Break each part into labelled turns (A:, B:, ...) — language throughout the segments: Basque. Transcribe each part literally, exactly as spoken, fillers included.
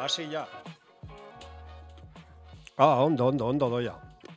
A: hasi ja. Ah, ondo, ondo, ondo doia.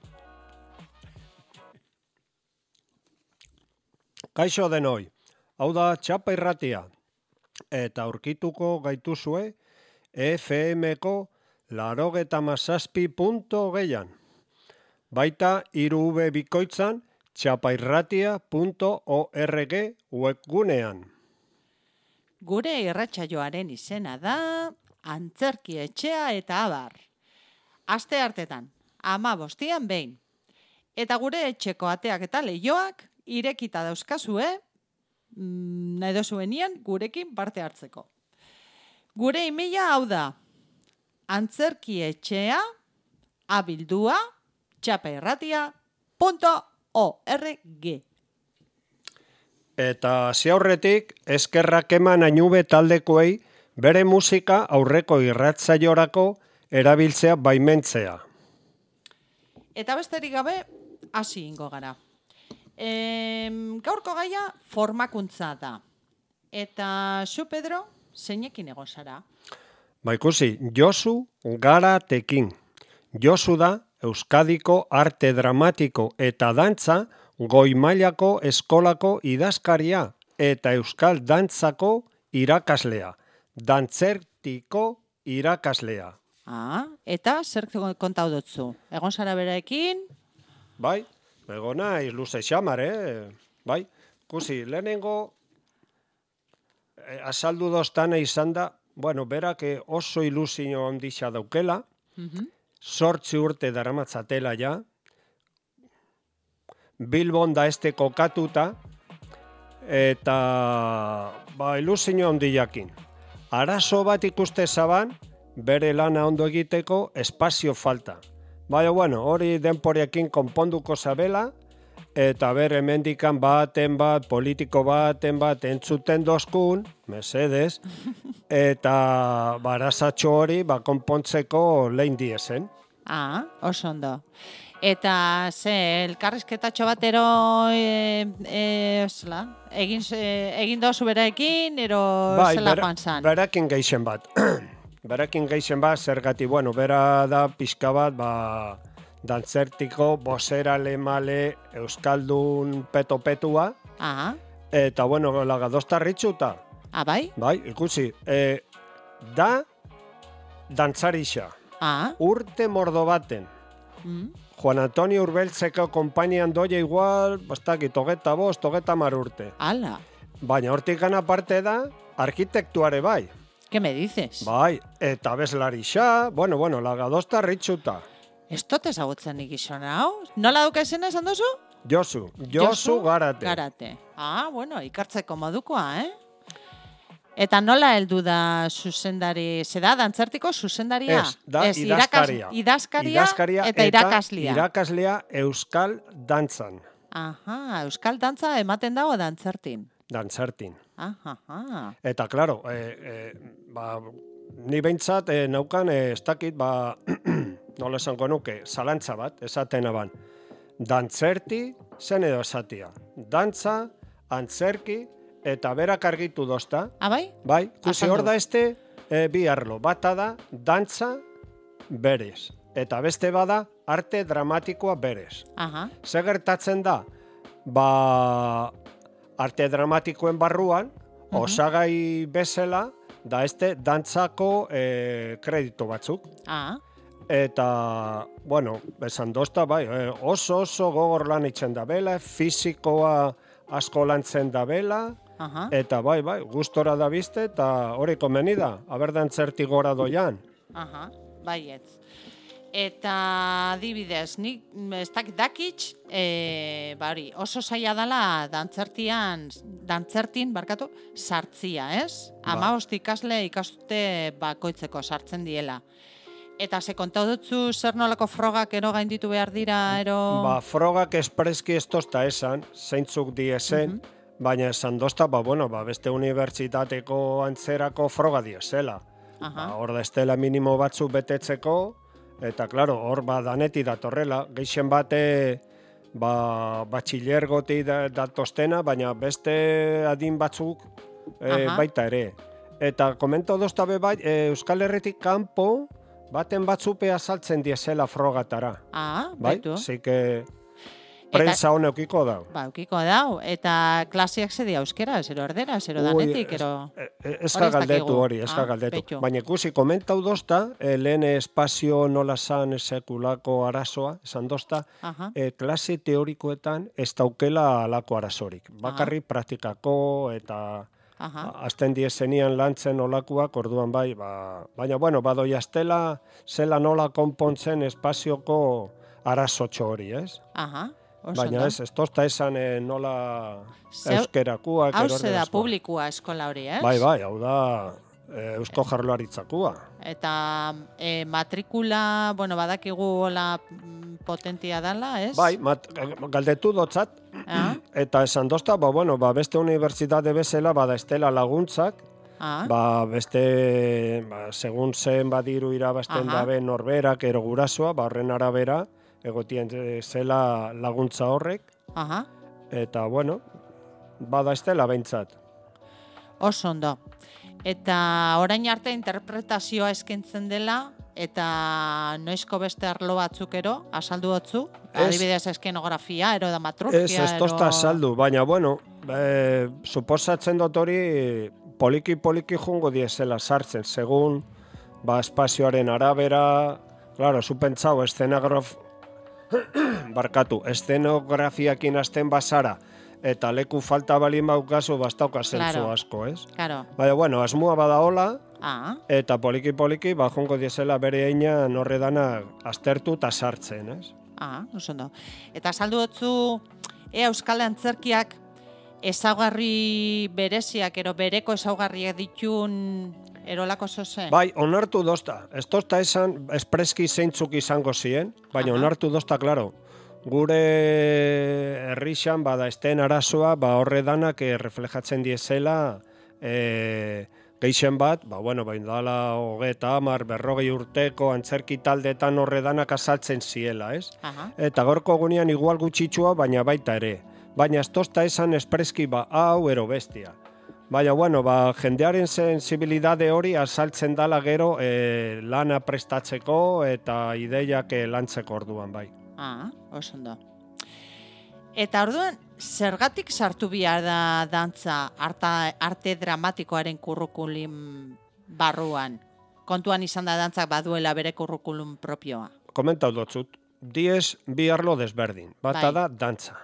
A: Kaixo denoi, hau da Txapa Irratia, eta aurkituko gaituzue F M-ko larogeta mazazpi punto gehian. Baita hiru V bikoitzan txapairratia punto org webgunean.
B: Gure irratsaioaren izena da Antzerki Etxea eta Abar. Aste hartetan, ama bostian behin. Eta gure etxeko ateak eta leioak irekita dauzkazue, mm, nahi dozuenian gurekin parte hartzeko. Gure emaila hau da, antzerki etxea abildua txapairratia punto org.
A: Eta ziaurretik, eskerrak eman ainube taldekoei bere musika aurreko irratzaiorako erabiltzea baimentzea.
B: Eta besterik gabe, hasi ingo gara. E, gaurko gaia formakuntza da. Eta zu, Pedro, zeinekin egon zara?
A: Ba ikusi, Josu Garatekin. Josu da Euskadiko arte dramatiko eta dantza goi mailako eskolako idazkaria eta euskal dantzako irakaslea. Dantzertiko irakaslea.
B: Ah, eta zer kontau dutzu? Egon zara beraekin?
A: Bai, egona luze xamar, eh? Bai, ikusi, lehenengo eh, azaldu dostane izan da, bueno, berak oso ilusio ondisa daukela,
B: Mhm.
A: sortzi urte daramatzatela ja, Bilbon da este kokatuta, eta ba, ilusio ondiakin. Arazo bat ikuste zaban, bere lana ondo egiteko espazio falta. Baina, bueno, hori denporekin konponduko zabela, eta bere hemendikan baten bat, politiko baten bat, entzuten dozkun, mesedez, eta barazatxo hori ba, konpontzeko lehin diezen.
B: Ah, oso ondo. Eta ze, elkarrizketatxo batero e, e, zela, egin, e, egin dozu beraekin, ero
A: Bai,
B: zela
A: bera-
B: joan zan?
A: berakin geixen bat. Berakin geixen bat, zergati, bueno, bera da pixka bat, ba, dantzertiko, bosera lemale, euskaldun peto-petua,
B: Ah,
A: eta, bueno, lagadosta ritxuta.
B: ah, bai?
A: Bai, ikusi, e, da dantzarixa,
B: Ah,
A: urte mordo baten.
B: mm,
A: Juan Antonio Urbeltzeko konpainian doia igual, bastakit, hogeta bost, hogeta mar urte.
B: ala,
A: Baina hortik gana parte da, arkitektuare bai.
B: ¿qué me dices?
A: Bai, eta bezlarixa, bueno, bueno, lagadosta ritxuta.
B: Ez dut ezagutzen nik gizon hau? Nola dauka esena esan duzu?
A: Josu, Josu Garate.
B: Garate. Ah, bueno, ikartzeko modukoa, eh? Eta nola heldu da zuzendari, ze da, dantzertiko zuzendaria?
A: Ez, da
B: Ez,
A: idazkaria.
B: irakas- idazkaria,
A: Idazkaria
B: eta irakaslia.
A: irakaslea euskal dantzan,
B: Aha, euskal dantza ematen dago dantzertin.
A: dantzertin.
B: Aha, aha.
A: Eta, klaro, e, e, ba, ni behintzat e, naukan, e, ez dakit, ba, nola esango nuke, zalantza bat, esaten aban. Dantzerti, zen edo esatia. Dantza, antzerki, eta berak argitu dozta.
B: Ah, bai?
A: Bai, kusi
B: Azaldu.
A: hor da este e, bi arlo. Bata da, dantza berez. Eta beste bada, arte dramatikoa berez.
B: Aha,
A: Ze gertatzen da, ba, arte dramatikoen barruan, osagai bezala, da este dantzako e, kreditu batzuk.
B: ah,
A: Eta, bueno, esan dozta, bai, e, oso oso gogor lan itzen da bela, fizikoa asko lantzen da bela,
B: aha.
A: eta bai, bai, gustora da bizte, eta hori komeni da, haber dantzerti gora doian.
B: Aha, baietz. Eta adibidez, nik mm, ez dakit dakitx, e, bari, oso zaila dela dantzertian, dantzertin, barkatu, sartzia, ez?
A: Ba.
B: Hamabost ikasle ikastute bakoitzeko sartzen diela. Eta ze kontau dutzu zer nolako frogak ero gainditu behar dira, ero...
A: Ba, frogak espreski ez tozta esan, zeintzuk diesen, baina esan dozta, ba, bueno, ba, beste unibertsitateko antzerako froga diesela.
B: Aha,
A: Ba, hor da estela minimo batzuk betetzeko, eta, klaro, hor ba, daneti datorrela. Geixen bate, ba, batxilergoti da, datostena, baina beste adin batzuk e,
B: Aha.
A: baita ere. Eta komento dozta be bai, e, Euskal Herritik kanpo, baten batzupea saltzen diesela frogatara.
B: Ah,
A: bai?
B: baitu.
A: Zike, prensa honekiko dau.
B: Ba, eukiko dau. Eta klasiak zedia euskera, zero erdera, zero danetik, ero...
A: Ez ka galdetu hori, ez ka galdetu. Baina ikusi, komentau dozta, eh, lehen espazio nola san sekulako arazoa, esan dozta, eh, klase teorikoetan ez daukela alako arazorik. Bakarri praktikako eta... Azten diezenian lantzen olakuak, orduan bai, ba, baina, bueno, badoi aztela, zela nola konpontzen espazioko arazotxo hori, ez?
B: Aha, oso
A: baina
B: da.
A: ez, ez tozta esan eh, nola euskerakuak.
B: Hau ze da publikua eskola hori, ez?
A: Bai, bai, hau da eh, Eusko Jaurlaritzakua.
B: Eta eh, matrikula, bueno, badakigu hola potentia dala, ez?
A: Bai, mat, galdetu dotzat,
B: ah?
A: eta esan dozta, ba, bueno, ba, beste unibertsitate bezala, bada estela laguntzak,
B: ah?
A: ba, beste, ba, segun zen badiru irabazten dabe norberak ero gurasoa, ba, horren arabera, egotien zela laguntza horrek,
B: Aha.
A: eta, bueno, bada estela behintzat.
B: Oso ondo. Eta orain arte interpretazioa eskentzen dela, eta noizko beste arlo batzuk ero, asaldu otzu? Adibidez eskenografia, ero da matrurgia,
A: ez, ez tozta asaldu, baina, bueno, e, suposatzen dut hori poliki-poliki jungo diesela sartzen, segun, ba, espazioaren arabera, claro, zu pentsau, eszenagraf... barkatu, eszenografiakin hasten bazara, eta leku falta balin baukazu bastauka zentzu
B: claro.
A: asko, ez?
B: Claro.
A: Baina, bueno, asmua bada hola,
B: ah.
A: eta poliki-poliki, ba, jongo diesela bere eina norredana aztertu eta sartzen, ez?
B: Ah, oso ondo. Eta saldu otzu, ea Euskal Antzerkiak ezaugarri bereziak, ero bereko ezaugarriak ditun erolako zoze?
A: Bai, onartu dozta. Ez dozta esan, espreski zeintzuk izango ziren, baina Aha. onartu dozta, klaro, gure herrixan, bada esten arazoa, ba horre danak e, reflejatzen diesela, e, geixen bat, ba bueno, bain dala hogeta hamar, berrogei urteko antzerki taldetan horre danak azaltzen ziela, ez?
B: Aha.
A: Eta gorko gunean igual gutxitsua, baina baita ere. Baina ez dozta esan espreski ba hau ero bestia. Baina, bueno, ba, jendearen sensibilidade hori azaltzen dala gero e, lana prestatzeko eta ideiak e, lantzeko orduan, bai.
B: Ah, oso ondo. Eta orduan, zergatik sartu behar da dantza arta, arte dramatikoaren kurrikulum barruan? Kontuan izan da dantzak baduela bere kurrikulum propioa.
A: Komentau dotzut, diez bi arlo desberdin. Bata bai. Da dantza.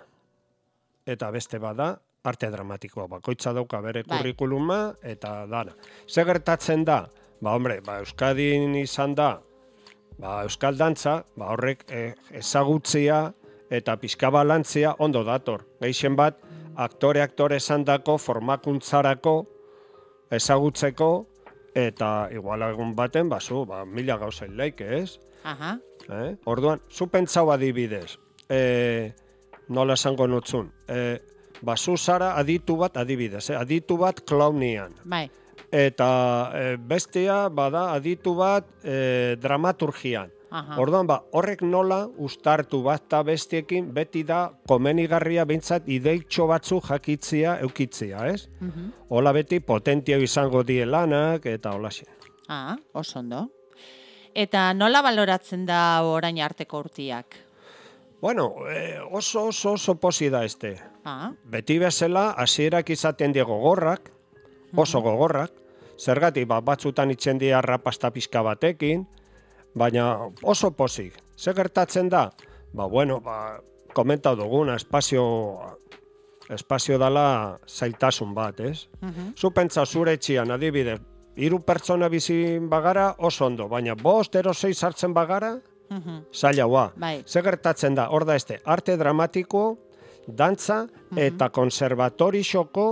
A: Eta beste bada arte dramatikoa, bakoitza dauka bere bai. Kurrikuluma eta dana. Ze gertatzen da, ba hombre, ba Euskadin izan da, ba Euskal dantza, ba horrek eh, ezagutzia eta pizkabalantzia ondo dator. Gehien bat, aktore-aktore esandako formakuntzarako ezagutzeko eta igual egun baten, ba zu, ba mila gauzain leike, ez?
B: Aha.
A: Eh? Orduan, zu pentsau adibidez, eh, nola esango nutzun, eh, ba, zu zara aditu bat, adibidez, eh? aditu bat klaunian.
B: Bai.
A: Eta e, bestea, bada, aditu bat e, dramaturgian. Aha. Orduan, ba, horrek nola ustartu bat eta bestiekin beti da komenigarria bintzat ideitxo batzu jakitzia, eukitzia, ez? Uh-huh. Hola beti potentia izango die lanak eta hola xe.
B: Ah, oso ondo. Eta nola baloratzen da orain arteko urtiak?
A: Bueno, eh, oso oso oso posi da este.
B: Ah.
A: Beti bezala, hasierak izaten die gogorrak, oso gogorrak, zergatik ba, batzutan itzen dira rapasta pizka batekin, baina oso pozik. Ze gertatzen da? Ba, bueno, ba, komentau duguna, espazio, espazio dala zailtasun bat, ez? Uh-huh. Zu pentsa zure etxian, adibidez, hiru pertsona bizi bagara oso ondo, baina bost ero sei sartzen bagara, uh-huh. zailaua.
B: Bai.
A: Ze gertatzen da? Hor da este, arte dramatiko, dantza uh-huh. eta konservatorixoko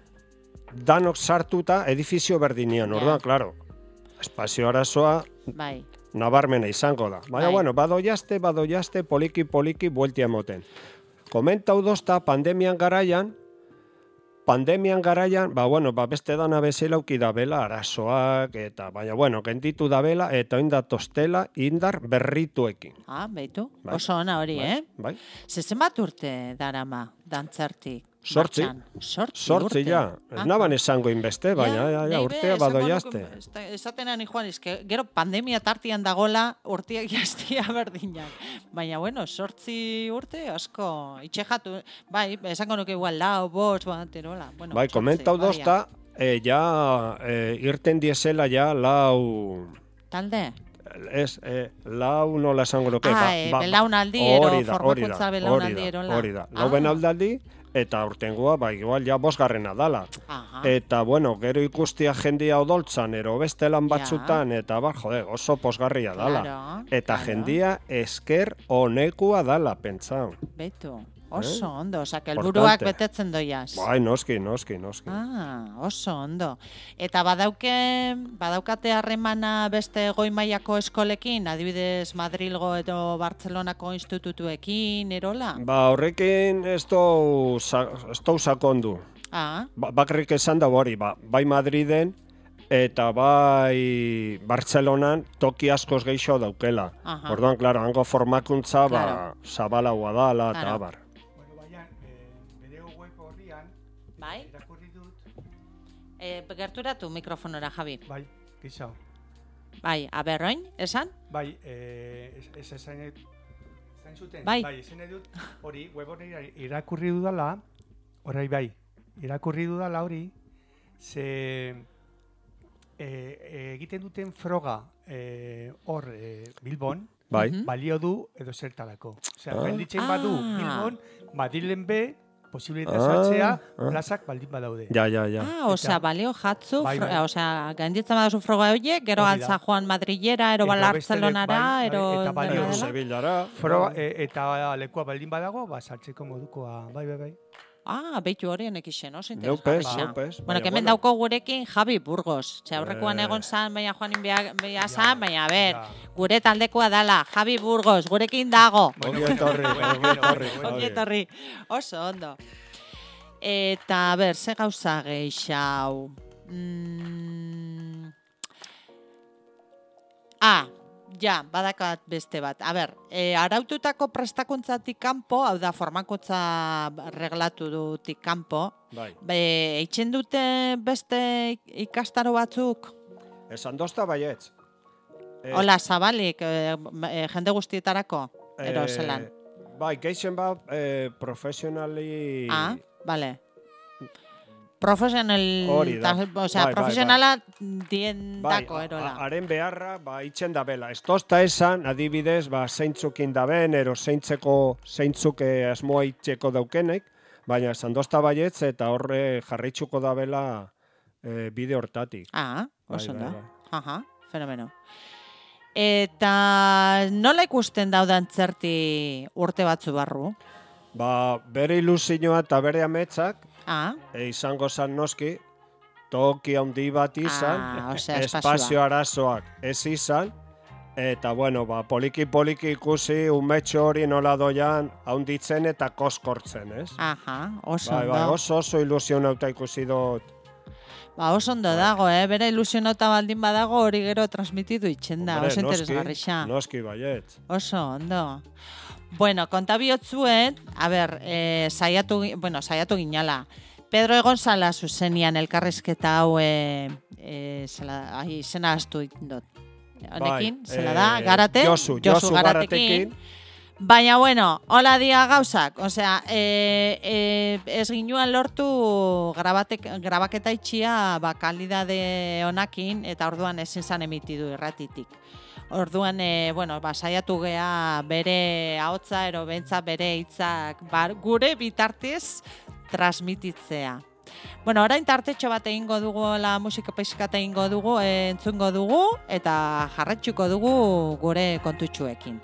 A: danok sartuta edifizio berdinian. Orduan, yeah. Claro, espazio arazoa
B: bai.
A: Nabarmena izango da. Baina, bai. Bueno, badoiazte, badoiazte, poliki-poliki bueltia moten. Komentau dozta, pandemian garaian, pandemian garaian, ba, bueno, ba, beste dana bezalauki da bela, arazoak, eta, baina, bueno, genditu da bela, eta oinda tostela indar berrituekin.
B: Ah, beitu, bai. Oso ona hori,
A: bai.
B: eh?
A: Bai.
B: Zezen bat urte darama, dantzartik?
A: Sortzi.
B: Sortzi,
A: Sortzi, ja. Ez naban esango inbeste, baina, ja, ja, urtea badoiazte.
B: Esatenan, Juan, izke, gero pandemia tartian dagola urteak jaztia berdinak. Baina, bueno, sortzi urte, asko, itxejatu, bai, esango nuke igual, lau, bost, bat, erola. Bueno,
A: bai, komentau dozta, e, ja, e, irten diesela ja lau...
B: Talde?
A: Ez, eh, lau nola esango nuke.
B: Ah, e, ba, belaunaldi, ero, formakuntza belaunaldi, erola.
A: Hori da, lau benaldaldi, eta urtengoa, ba, igual, ja, bosgarrena dala.
B: Aha.
A: Eta, bueno, gero ikustia jendia odoltzan, ero beste lan batzutan, ja. Eta, ba, jode, oso posgarria dala.
B: Claro,
A: eta
B: claro.
A: jendia esker honekua dala, pentsau.
B: Beto. Oso
A: eh?
B: ondo, osak, elburuak betetzen doiaz.
A: Bai, noski, noski, noski.
B: Ah, oso ondo. Eta badauke, badaukate harremana beste goi mailako eskolekin, adibidez Madrilgo edo Bartzelonako institutuekin, erola?
A: Ba, horrekin ez dou sakondu.
B: Ah.
A: Ba, bakarrik esan da hori, ba, bai Madriden, eta bai Bartzelonan toki askoz geixo daukela.
B: Aha.
A: Orduan, klaro, hango formakuntza,
B: claro.
A: ba, zabalagoa dala, eta
B: claro.
A: bar.
B: Bai? E, gerturatu mikrofonora, Javi.
C: Bai, gizau.
B: Bai, aberroin, esan?
C: Bai, eh, ez esan esan zuten,
B: bai,
C: bai esan edut, hori, web hori irakurri dudala, orai bai, irakurri dudala hori, ze e, egiten duten froga hor e, Bilbon,
A: bai.
C: balio du edo zertalako. Osea,
A: ah.
C: gelditzen badu Bilbon, Madrilen be, posibilitatea saltzea, ah, plazak baldin badaude.
A: Ja, ja, ja.
B: Ah, osea, balio jatzu,
C: bai, bai.
B: osea, gainditzen badazu froga horiek, gero altza joan Madrilera, ero Bartzelonara,
C: bai,
B: ero...
C: Eta balio
A: Sevillara.
C: Froga, e, eta lekua baldin badago, ba, saltzeko modukoa, bai, bai, bai.
B: Ah, beitu hori honek isen, oso
A: interesgarria.
B: interesgarria.
A: Neupez,
B: bueno, kemen bueno. dauko gurekin Javi Burgos. Txe, aurrekoan
A: eh.
B: egon zan, baina Juanin beha zan, baina, a ber, gure taldekoa dala, Javi Burgos, gurekin dago.
A: Ongi etorri, ongi etorri.
B: Ongi etorri, oso ondo. Eta, a ber, ze gauza geixau. Mm... Ah, ja, badakat beste bat. A ber, e, araututako prestakuntzatik kanpo, hau da, formakuntza reglatu dutik kanpo,
A: bai.
B: Be, eitzen dute beste ikastaro batzuk?
A: Esan dozta baietz.
B: Es... Hola, zabalik, e, e, jende guztietarako, ero
A: e,
B: zelan.
A: Bai, geixen bat e, profesionali...
B: Ah, bale. Profesional,
A: da.
B: O sea,
A: bai,
B: profesionala
A: bai, bai.
B: diendako,
A: bai,
B: erola.
A: Haren beharra, ba, itxen da bela. Ez tozta esan, adibidez, ba, zeintzukin da ben, ero zeintzeko, zeintzuk asmoa itxeko daukenek, baina esan dozta baietz, eta horre jarritxuko da bela e, bide hortatik.
B: Ah, oso
A: bai,
B: da.
A: bai, bai.
B: Aha, fenomeno. Eta nola ikusten daudan zerti urte batzu barru?
A: Ba, bere ilusioa eta bere ametsak,
B: ah.
A: e, izango zan noski, toki handi bat izan,
B: ah, osea,
A: espazio arazoak ez izan, eta bueno, ba, poliki-poliki ikusi umetxo hori nola doian haunditzen eta koskortzen, ez?
B: Aha, oso
A: bai, bai, oso oso ilusionauta ikusi dut.
B: Ba, oso ondo dago, eh? Bere ilusionauta baldin badago hori gero transmititu itxen da, oso interesgarrixa.
A: Noski, baiet.
B: Oso ondo. Bueno, konta bihotzuet, a ber, eh, saiatu, bueno, saiatu ginala. Pedro egon zala zuzenian elkarrizketa hau, eh, eh, zela, ai, zena astu dut. Honekin,
A: bai,
B: zela da,
A: eh,
B: Garate,
A: Josu,
B: Josu,
A: Josu
B: Garatekin. Baina, bueno, hola dia gauzak. Osea, e, e, ez ginuan lortu grabatek, grabaketa itxia ba, kalidade honakin, eta orduan ezin zan emitidu irratitik. Orduan, e, bueno, ba, saiatu gea bere ahotsa ero bentza bere hitzak bar, gure bitartez transmititzea. Bueno, orain tartetxo bat egingo dugu, la musika peixkata egingo dugu, e, entzungo dugu, eta jarretxuko dugu gure kontutxuekin.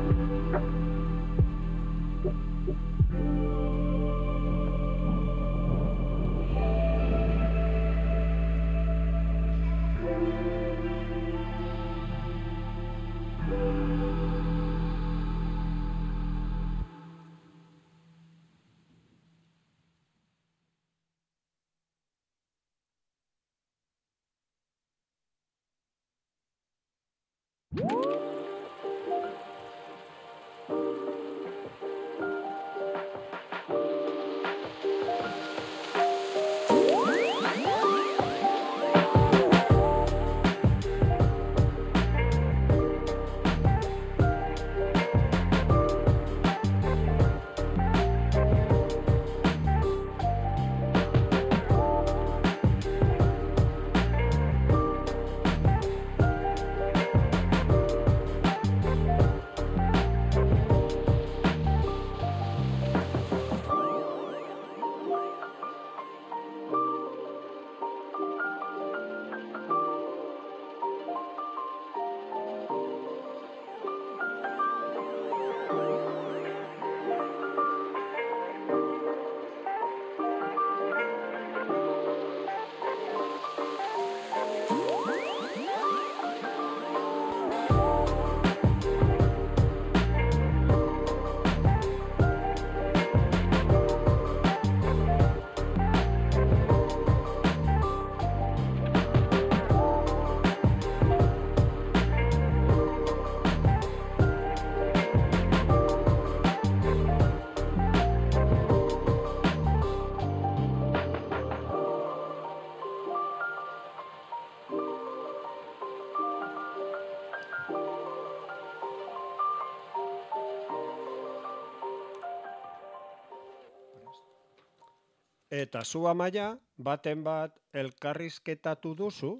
A: Eta zu Amaia, baten bat elkarrizketatu duzu?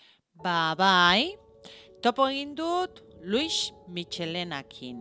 B: Ba, bai, topo egin dut Luis Michelenakin.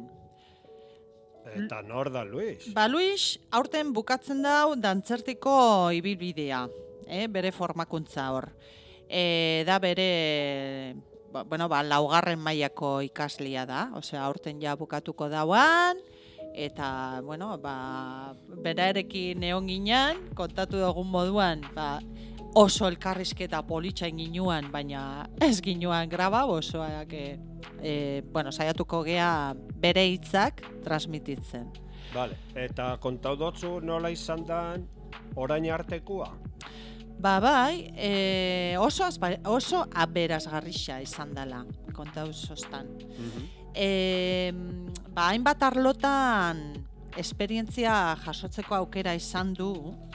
A: Eta nor da Luis?
B: Ba, Luis, aurten bukatzen dau dantzertiko ibilbidea, eh, bere formakuntza hor. E, da bere, ba, bueno, ba, laugarren mailako ikaslia da, osea, aurten ja bukatuko dauan, eta, bueno, ba, berarekin egon ginen, kontatu dugun moduan, ba, oso elkarrizketa politxain ginuan, baina ez ginuan graba, osoak, e, e, bueno, saiatuko gea bere hitzak transmititzen.
A: Vale, eta kontau dotzu nola izan dan orain artekoa?
B: Ba, bai, e, oso, azpa, oso aberazgarrixa izan dela, kontau zoztan.
A: Mhm.
B: E, ba, hainbat arlotan esperientzia jasotzeko aukera izan du,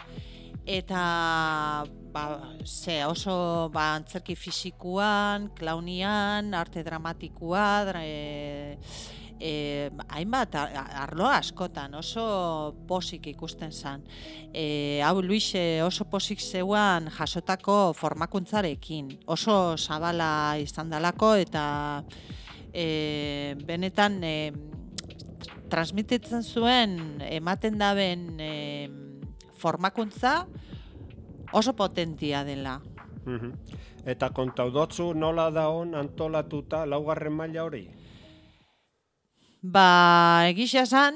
B: eta ba, ze oso ba, antzerki fisikuan, klaunian, arte dramatikoa, e, e, hainbat arlo askotan oso posik ikusten zen. E, hau Luis oso posik zeuan jasotako formakuntzarekin, oso zabala izan dalako eta e, benetan e, transmititzen zuen ematen daben e, formakuntza oso potentia dela.
A: Mhm. Eta kontau dotzu nola daon antolatuta laugarren maila hori?
B: Ba, egisa esan,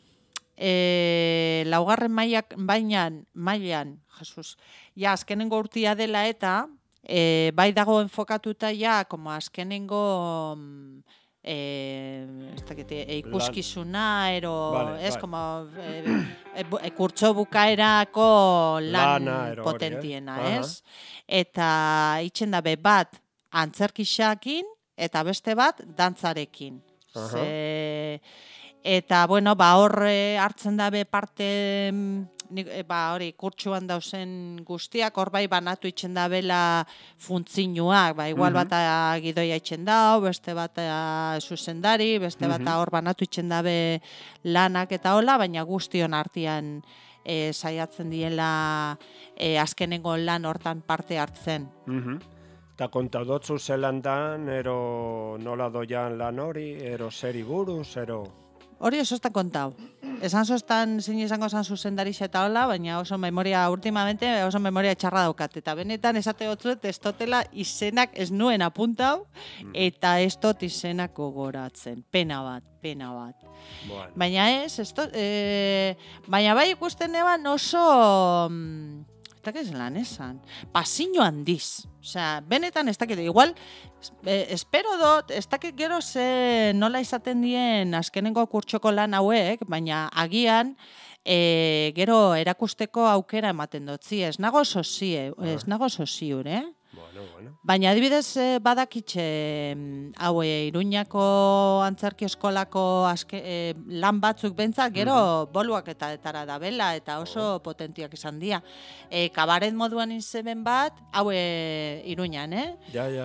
B: e, laugarren mailak, bainan, mailan, Jesus, ja, azkenengo urtia dela eta, e, bai dago enfokatuta ja, como azkenengo, e, ez dakit, e, ikuskizuna, ero,
A: vale,
B: ez,
A: bai.
B: como, e, e, e, kurtso bukaerako lan
A: Lana, ero hori,
B: potentiena,
A: eh?
B: ez? Eta itxen dabe bat antzerkixakin, eta beste bat dantzarekin.
A: Aha.
B: Ze, eta, bueno, ba, horre hartzen dabe parte, nik, ba, hori, kurtsuan dauzen guztiak, hor bai banatu itxen dabela funtzinuak, ba, igual
A: Mhm.
B: bata gidoia itxen dau, beste bata zuzendari, beste bata
A: Mhm.
B: hor banatu itxen dabe lanak eta hola, baina guztion artean e, saiatzen diela e, azkenengo lan hortan parte hartzen.
A: Mhm. Eta kontau dotzu zelan dan, ero nola doian lan hori, ero zeri buruz, ero...
B: Hori oso ez da kontau. esan zoztan zin izango zan zuzendarixa eta hola, baina oso memoria, ultimamente oso memoria txarra daukat. Eta benetan esate gotzuet, ez totela izenak ez nuen apuntau, eta ez tot izenak gogoratzen. Pena bat, pena bat.
A: Bueno.
B: Baina ez, ez tot, e, baina bai ikusten eban oso... Eta que ez lan esan. Pasiño handiz. Osea, benetan ez dakit, igual, eh, espero dut, ez dakit gero ze nola izaten dien azkenengo kurtsoko lan hauek, baina agian, e, gero erakusteko aukera ematen dutzi. Ez nago sozie, ez nago soziur, eh?
A: Bueno, bueno.
B: Baina adibidez eh, badakitxe hau e, Iruñako antzerki eskolako azke, e, lan batzuk bentzak gero mm-hmm. boluak eta etara da bela eta oso oh. potentiak izan dira. E, kabaret moduan inzeben bat, hau e, Iruñan, eh?
A: Ja, ja.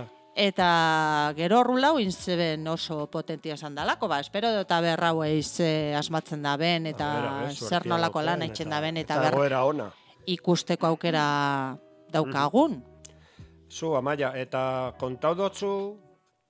B: Eta gero rulau inzeben oso potentia izan dalako, ba, espero dut aber hau eiz e, asmatzen da ben eta
A: a ver, a ver,
B: zer nolako lan haitzen da ben eta,
A: eta
B: ber
A: ona.
B: Ikusteko aukera daukagun. Mm-hmm.
A: Zu, Amaia, eta kontau dotzu,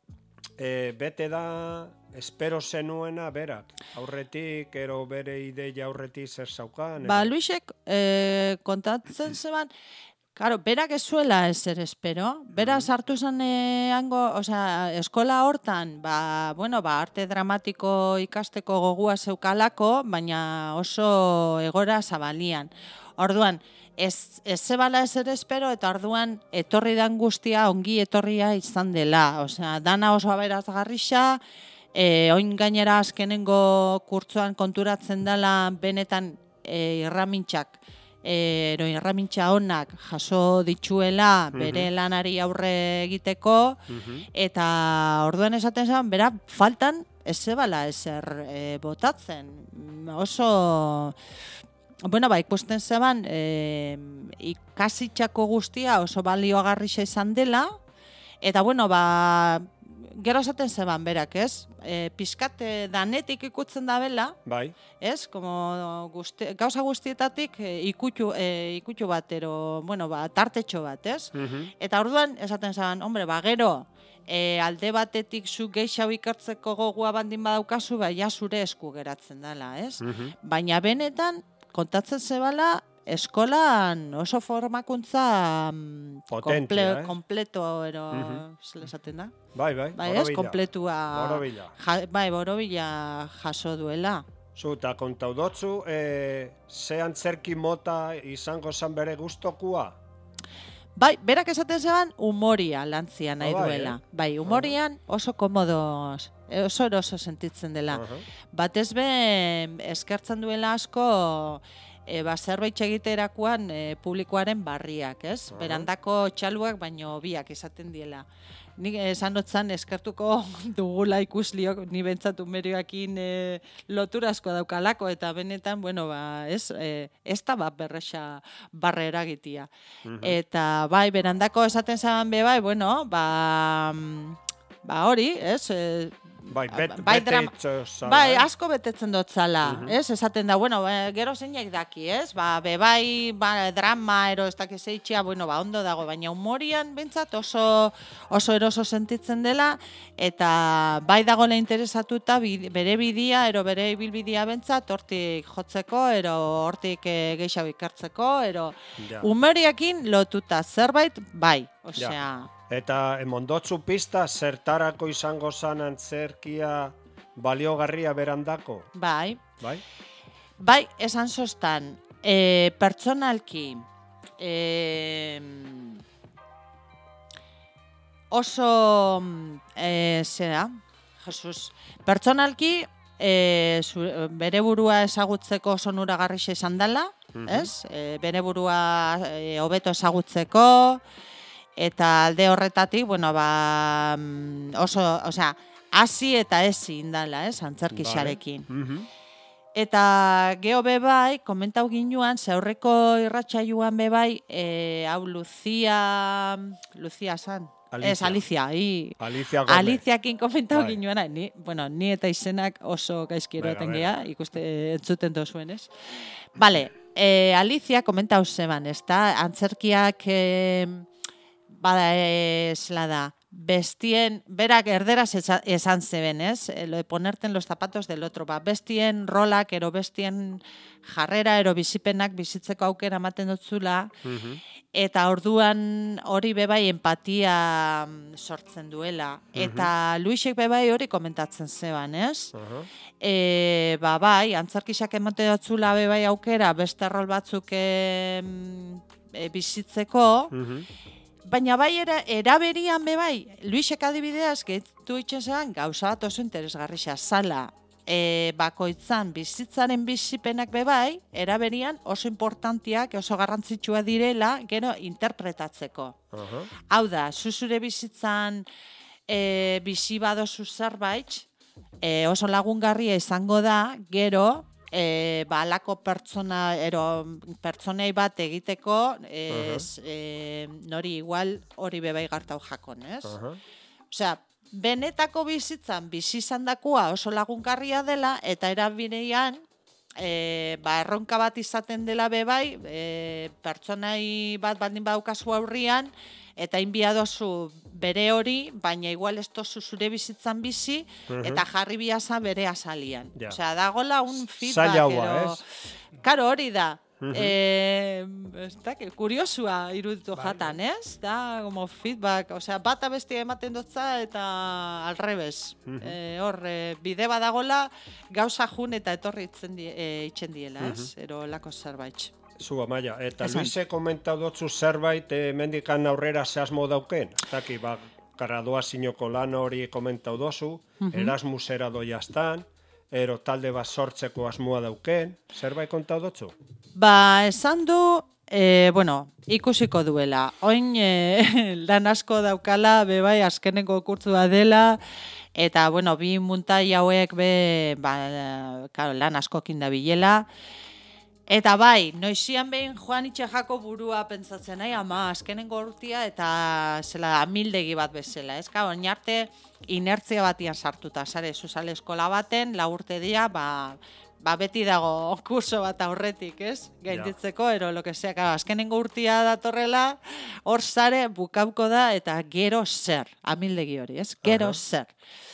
A: e, bete da, espero zenuena berak. Aurretik, ero bere ideia aurretik zer zaukan.
B: Ba, Luisek e, kontatzen zeban, claro, berak ez zuela ezer espero. Beraz hartu zen hango, osea, eskola hortan, ba, bueno, ba, arte dramatiko ikasteko gogua zeukalako, baina oso egora zabalian. Orduan, Ez, ez zebala ezer espero, eta orduan etorri dan guztia ongi etorria izan dela. Osea, dana oso aberazgarrixa, e, oin gainera azkenengo kurtzoan konturatzen dela benetan e, irramintxak, e, ero irramintxa honak jaso dituela bere lanari aurre egiteko, eta orduan esaten zen, bera, faltan ez zebala ezer e, botatzen. Oso... Bueno, ba, ikusten zeban, e, ikasitxako guztia oso balioagarrixa izan dela, eta, bueno, ba, gero esaten zeban, berak, ez? E, pizkate danetik ikutzen da bela,
A: bai.
B: Ez? Como guzti, gauza guztietatik e, ikutu, e, ikutu bat, ero, bueno, ba, tartetxo bat, ez? Uh-huh. Eta orduan, esaten zeban, hombre, ba, gero, e, alde batetik zu geixau ikartzeko gogua bandin badaukazu, ba, ja zure esku geratzen dela, ez? Uh-huh. Baina benetan, kontatzen zebala, eskolan oso formakuntza
A: Potentia,
B: komple,
A: eh?
B: kompleto, ero,
A: uh-huh.
B: esaten da?
A: Bai, bai,
B: bai,
A: borobila.
B: Ez, kompletua,
A: borobila.
B: Ja, bai, borobila jaso duela.
A: Zu, eta kontau dotzu, e, ze antzerki mota izango zan bere guztokua?
B: Bai, berak esaten zeban, humoria lantzia nahi
A: oh, bai,
B: duela.
A: Eh?
B: Bai, humorian oso komodos, oso eroso sentitzen dela. Uh-huh. Batez be, eskertzen duela asko, e, ba, zerbait egiterakoan e, publikoaren barriak, ez? Uh-huh. Berandako txaluak, baino biak esaten diela. Nik esan notzan eskertuko dugula ikusliok, ni bentsatu merioakin e, lotura asko daukalako, eta benetan, bueno, ba, ez, e, ez da bat berresa barre eragitia. Uh-huh. Eta bai, berandako esaten zaban be bai, bueno, ba, ba hori, ez, e,
A: Bai, bet,
B: bai,
A: bete itzozala.
B: Bai, asko betetzen dut zala,
A: uh-huh.
B: ez? Esaten da, bueno, gero zeinak daki, ez? Ba, be bai, ba, drama, ero, ez dakiz eitxea, bueno, ba, ondo dago, baina humorian bentsat oso, oso eroso sentitzen dela, eta bai dagoela interesatuta bide, bere bidia, ero bere ibilbidia bentsat, hortik jotzeko, ero hortik e, gehiago ikartzeko, ero ja. Humoriakin lotuta zerbait, bai, osea... Ja.
A: Eta emondotzu pista zertarako izango zan antzerkia baliogarria berandako?
B: Bai.
A: Bai?
B: Bai, esan zoztan, e, pertsonalki e, oso, e, zera, Jesus, pertsonalki e, zu, bere burua ezagutzeko oso nuragarrixa izan dela, uh-huh. ez? E, bere burua e, hobeto ezagutzeko, eta alde horretatik, bueno, ba, oso, osea, hasi eta ezi indala, ez, antzerkixarekin. Vale. Uh-huh. Eta geho bebai, komentau ginuan, ze aurreko irratsaioan bebai, e, hau Lucia, Lucia san, Alicia. Ez, Alicia, i,
A: Alicia Gómez.
B: Aliciakin komentau bai. Ginuan, ni, bueno, ni eta izenak oso gaizkiro eten geha, ikuste entzuten dozuen, ez? Vale, e, Alicia komentau zeban, ez da, antzerkiak... E, bada ez da, bestien, berak erderaz esa- esan zeben, ez? Eh, Lo de ponerte en los zapatos del otro, ba, bestien rolak, ero bestien jarrera, ero bizipenak bizitzeko aukera ematen dutzula, eta orduan hori bebai empatia mm, sortzen duela. Eta Luisek bebai hori komentatzen zeban, ez?
A: Aha.
B: E, ba, bai, antzerkisak emate datzula bebai aukera, beste rol batzuk em, e, bizitzeko,
A: Mhm.
B: baina bai era, eraberian bebai, Luisek adibidez, gehitu itxen zean, gauza bat oso interesgarria zala, e, bakoitzan bizitzaren bizipenak bebai, eraberian oso importantiak, oso garrantzitsua direla, gero interpretatzeko.
A: Aha.
B: Hau da, zuzure bizitzan e, bizi badozu zerbait, e, oso lagungarria izango da, gero, e, ba, alako pertsona, ero, pertsonei bat egiteko, e, s- e, nori igual hori bebai gartau jakon, ez?
A: Aha.
B: Osea, benetako bizitzan bizi izandakoa oso lagungarria dela, eta erabidean, e, ba, erronka bat izaten dela bebai, e, pertsonai bat baldin badaukazu aurrian, eta inbiadozu bere hori, baina igual ez tozu zure bizitzan bizi, eta jarri biaza bere azalian.
A: Ja.
B: Osea, dagola un feedback.
A: Zailagoa,
B: ero-
A: ez?
B: Karo, hori da. Eh, ez dakit, kuriosua iruditu
C: Bai,
B: jatan, ez? Da, como feedback, osea, bata bestia ematen dutza eta alrebez. Eh, hor, eh, bide badagola, gauza jun eta etorri itzen die, eh, itxen diela, ez? Ero lako zerbait.
A: Zu, Amaia, eta
B: Esan.
A: Luise komentau dotzu zerbait eh, mendikan aurrera zehazmo dauken? Zaki, ba, graduazinoko lan hori komentau dozu, Erasmusera doiaztan, ero talde bat sortzeko asmoa dauken, zerbait kontau dotzu?
B: Ba, esan du, e, bueno, ikusiko duela. Oin e, lan asko daukala, bebai, azkeneko kurtzua dela, eta, bueno, bi muntai hauek be, ba, claro, lan askokin da bilela. Eta bai, noizian behin Joan Itxejako burua pentsatzen, nahi, ama, azkenengo urtia eta zela amildegi bat bezala, ez? Ka, oin arte inertzia batian sartuta, zare, zuzale eskola baten, lau urte dira, ba, ba beti dago kurso bat aurretik, ez? Gainditzeko, ero, lo que sea, claro, azkenengo urtia datorrela, hor zare bukauko da, eta gero zer, amildegi hori, ez? Gero
A: Aha.
B: zer.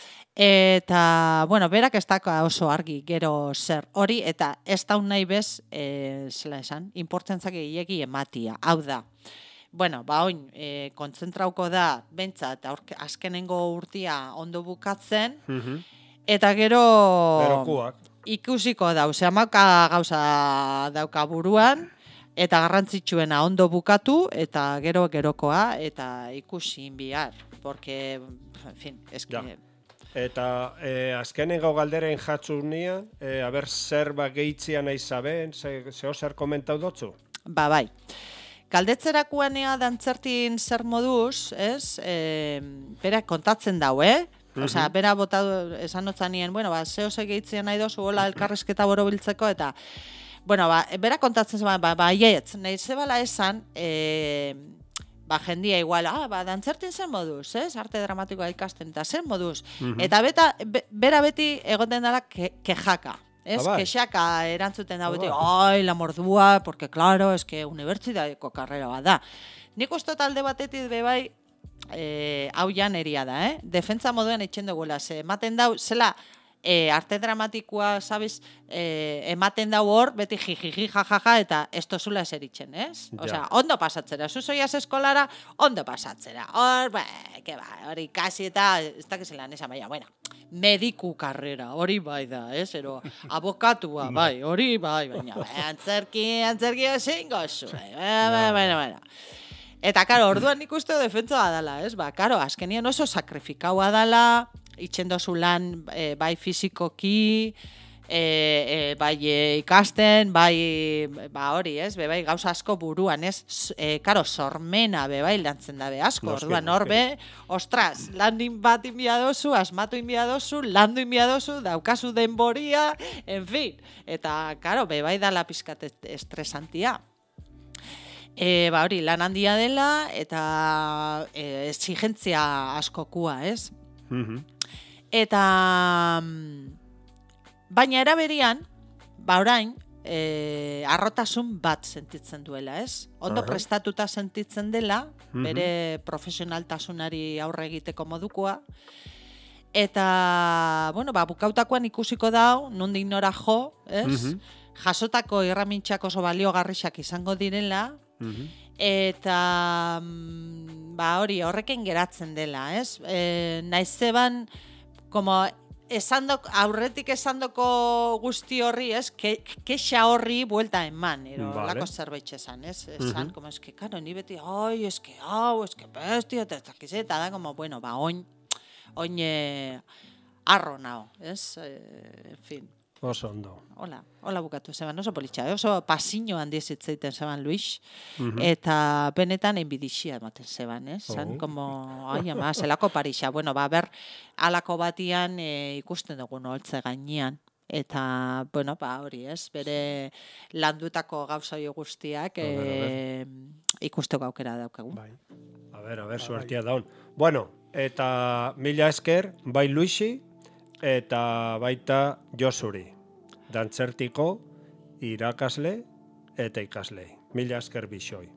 B: Eta, bueno, berak ez daka oso argi, gero zer hori, eta ez daun nahi bez, e, zela esan, importantzak egilegi ematia. Hau da, bueno, ba oin, e, kontzentrauko da, bentsat, aurke- azkenengo urtia ondo bukatzen, eta gero...
A: Berokuak.
B: Ikusiko da, osea, mauka gauza dauka buruan, eta garrantzitsuena ondo bukatu, eta gero gerokoa, eta ikusi bihar, porque, en fin, es que...
A: Ja. Eta eh, azkenengo galderen jatzu nian, eh, aber zer ba gehitzia nahi zaben, ze, zeo zer komentau dotzu?
B: Ba, bai. Galdetzerakoanea dantzertin zer moduz, ez? E, berak kontatzen dau, eh? Osea, bera bota esan notzanien, bueno, ba, zeo ze gehitzia nahi dozu, hola elkarrezketa borobiltzeko, eta, bueno, ba, bera kontatzen zeban, ba, ba, ietz, nahi zebala esan, e, ba, jendia igual, ah, ba, dantzertin zen moduz, ez? Arte dramatikoa ikasten, eta zen moduz. Eta beta, be, bera beti egoten dela ke, kejaka. Ez,
A: Ah, bai.
B: kexaka erantzuten da beti,
A: Ah,
B: ai, la mordua, porque claro, es que unibertsitateko karrera bat da. Nik uste talde batetik bebai, eh, hau janeria da, eh? Defentza moduen etxen dugula, ze ematen dau, zela, eh, arte dramatikoa, sabes, eh, ematen dau hor, beti jijiji jajaja, eta ez tozula eseritzen, ez? Osea,
A: Ja.
B: ondo pasatzera, zuzoiaz eskolara, ondo pasatzera. Hor, ba, que ba, hori kasi eta, ez dakizelan esan, baina, bueno, mediku karrera, hori bai da, ez? Ero, abokatua, bai, hori bai, baina, bai, antzerki, antzerki ezin gozu, bai, bai, bai, bai, bai. Eta, karo, orduan nik uste defentsoa dala, ez? Ba, karo, azkenian oso sakrifikaua dala, itxen dozu lan e, bai fizikoki, e, e, bai e, ikasten, bai, ba hori, ez? Be, bai gauza asko buruan, ez? S- E, karo, sormena, be, bai, lantzen dabe asko,
A: Noski,
B: orduan,
A: noski.
B: horbe, ostras, landin bat inbia dozu, asmatu inbia dozu, landu inbia dozu, daukazu denboria, en fin. Eta, karo, be, bai dala pizkat est- estresantia. E, ba hori, lan handia dela, eta e, exigentzia askokua, ez? Eta, mm, baina eraberian, ba orain, e, arrotasun bat sentitzen duela, ez? Ondo
A: Aha.
B: prestatuta sentitzen dela,
A: Mhm.
B: bere profesionaltasunari aurre egiteko modukoa, eta, bueno, ba, bukautakoan ikusiko dau, nondik nora jo, ez?
A: Mhm.
B: Jasotako erramintxak oso baliogarriak izango direla,
A: Mhm.
B: eta mm, ba hori horrekin geratzen dela, ez? E, naiz zeban, como esandok, aurretik esandoko guzti horri, ez? Ke, kexa horri buelta eman, ero,
A: Vale.
B: lako zerbait esan, ez? Esan,
A: Mhm.
B: como, es que, karo, ni beti, ai, es que, hau, es que bestia, eta ez dakiz, eta da, como, bueno, ba, oin, oin, eh, arro nao, ez? Eh, en fin.
A: Oso ondo.
B: Hola, hola bukatu zeban, oso politxa, eh? Oso pasiño handiz hitzeiten zeban Luis,
A: Mhm.
B: eta benetan enbidixia ematen zeban, eh? Zan,
A: Oh.
B: como, ai ama, zelako parixa, bueno, ba, ber, alako batian e, ikusten dugu holtze gainean, eta, bueno, ba, hori, ez, bere landutako gauza hori guztiak
A: A ber, a
B: e, ikusteko aukera daukagu.
C: Bai.
A: A ber, a ber,
C: Ba,
A: suertia daun. Bueno, eta mila esker, bai Luisi, eta baita Josuri, dantzertiko irakasle eta ikaslei. Mila esker bixoi.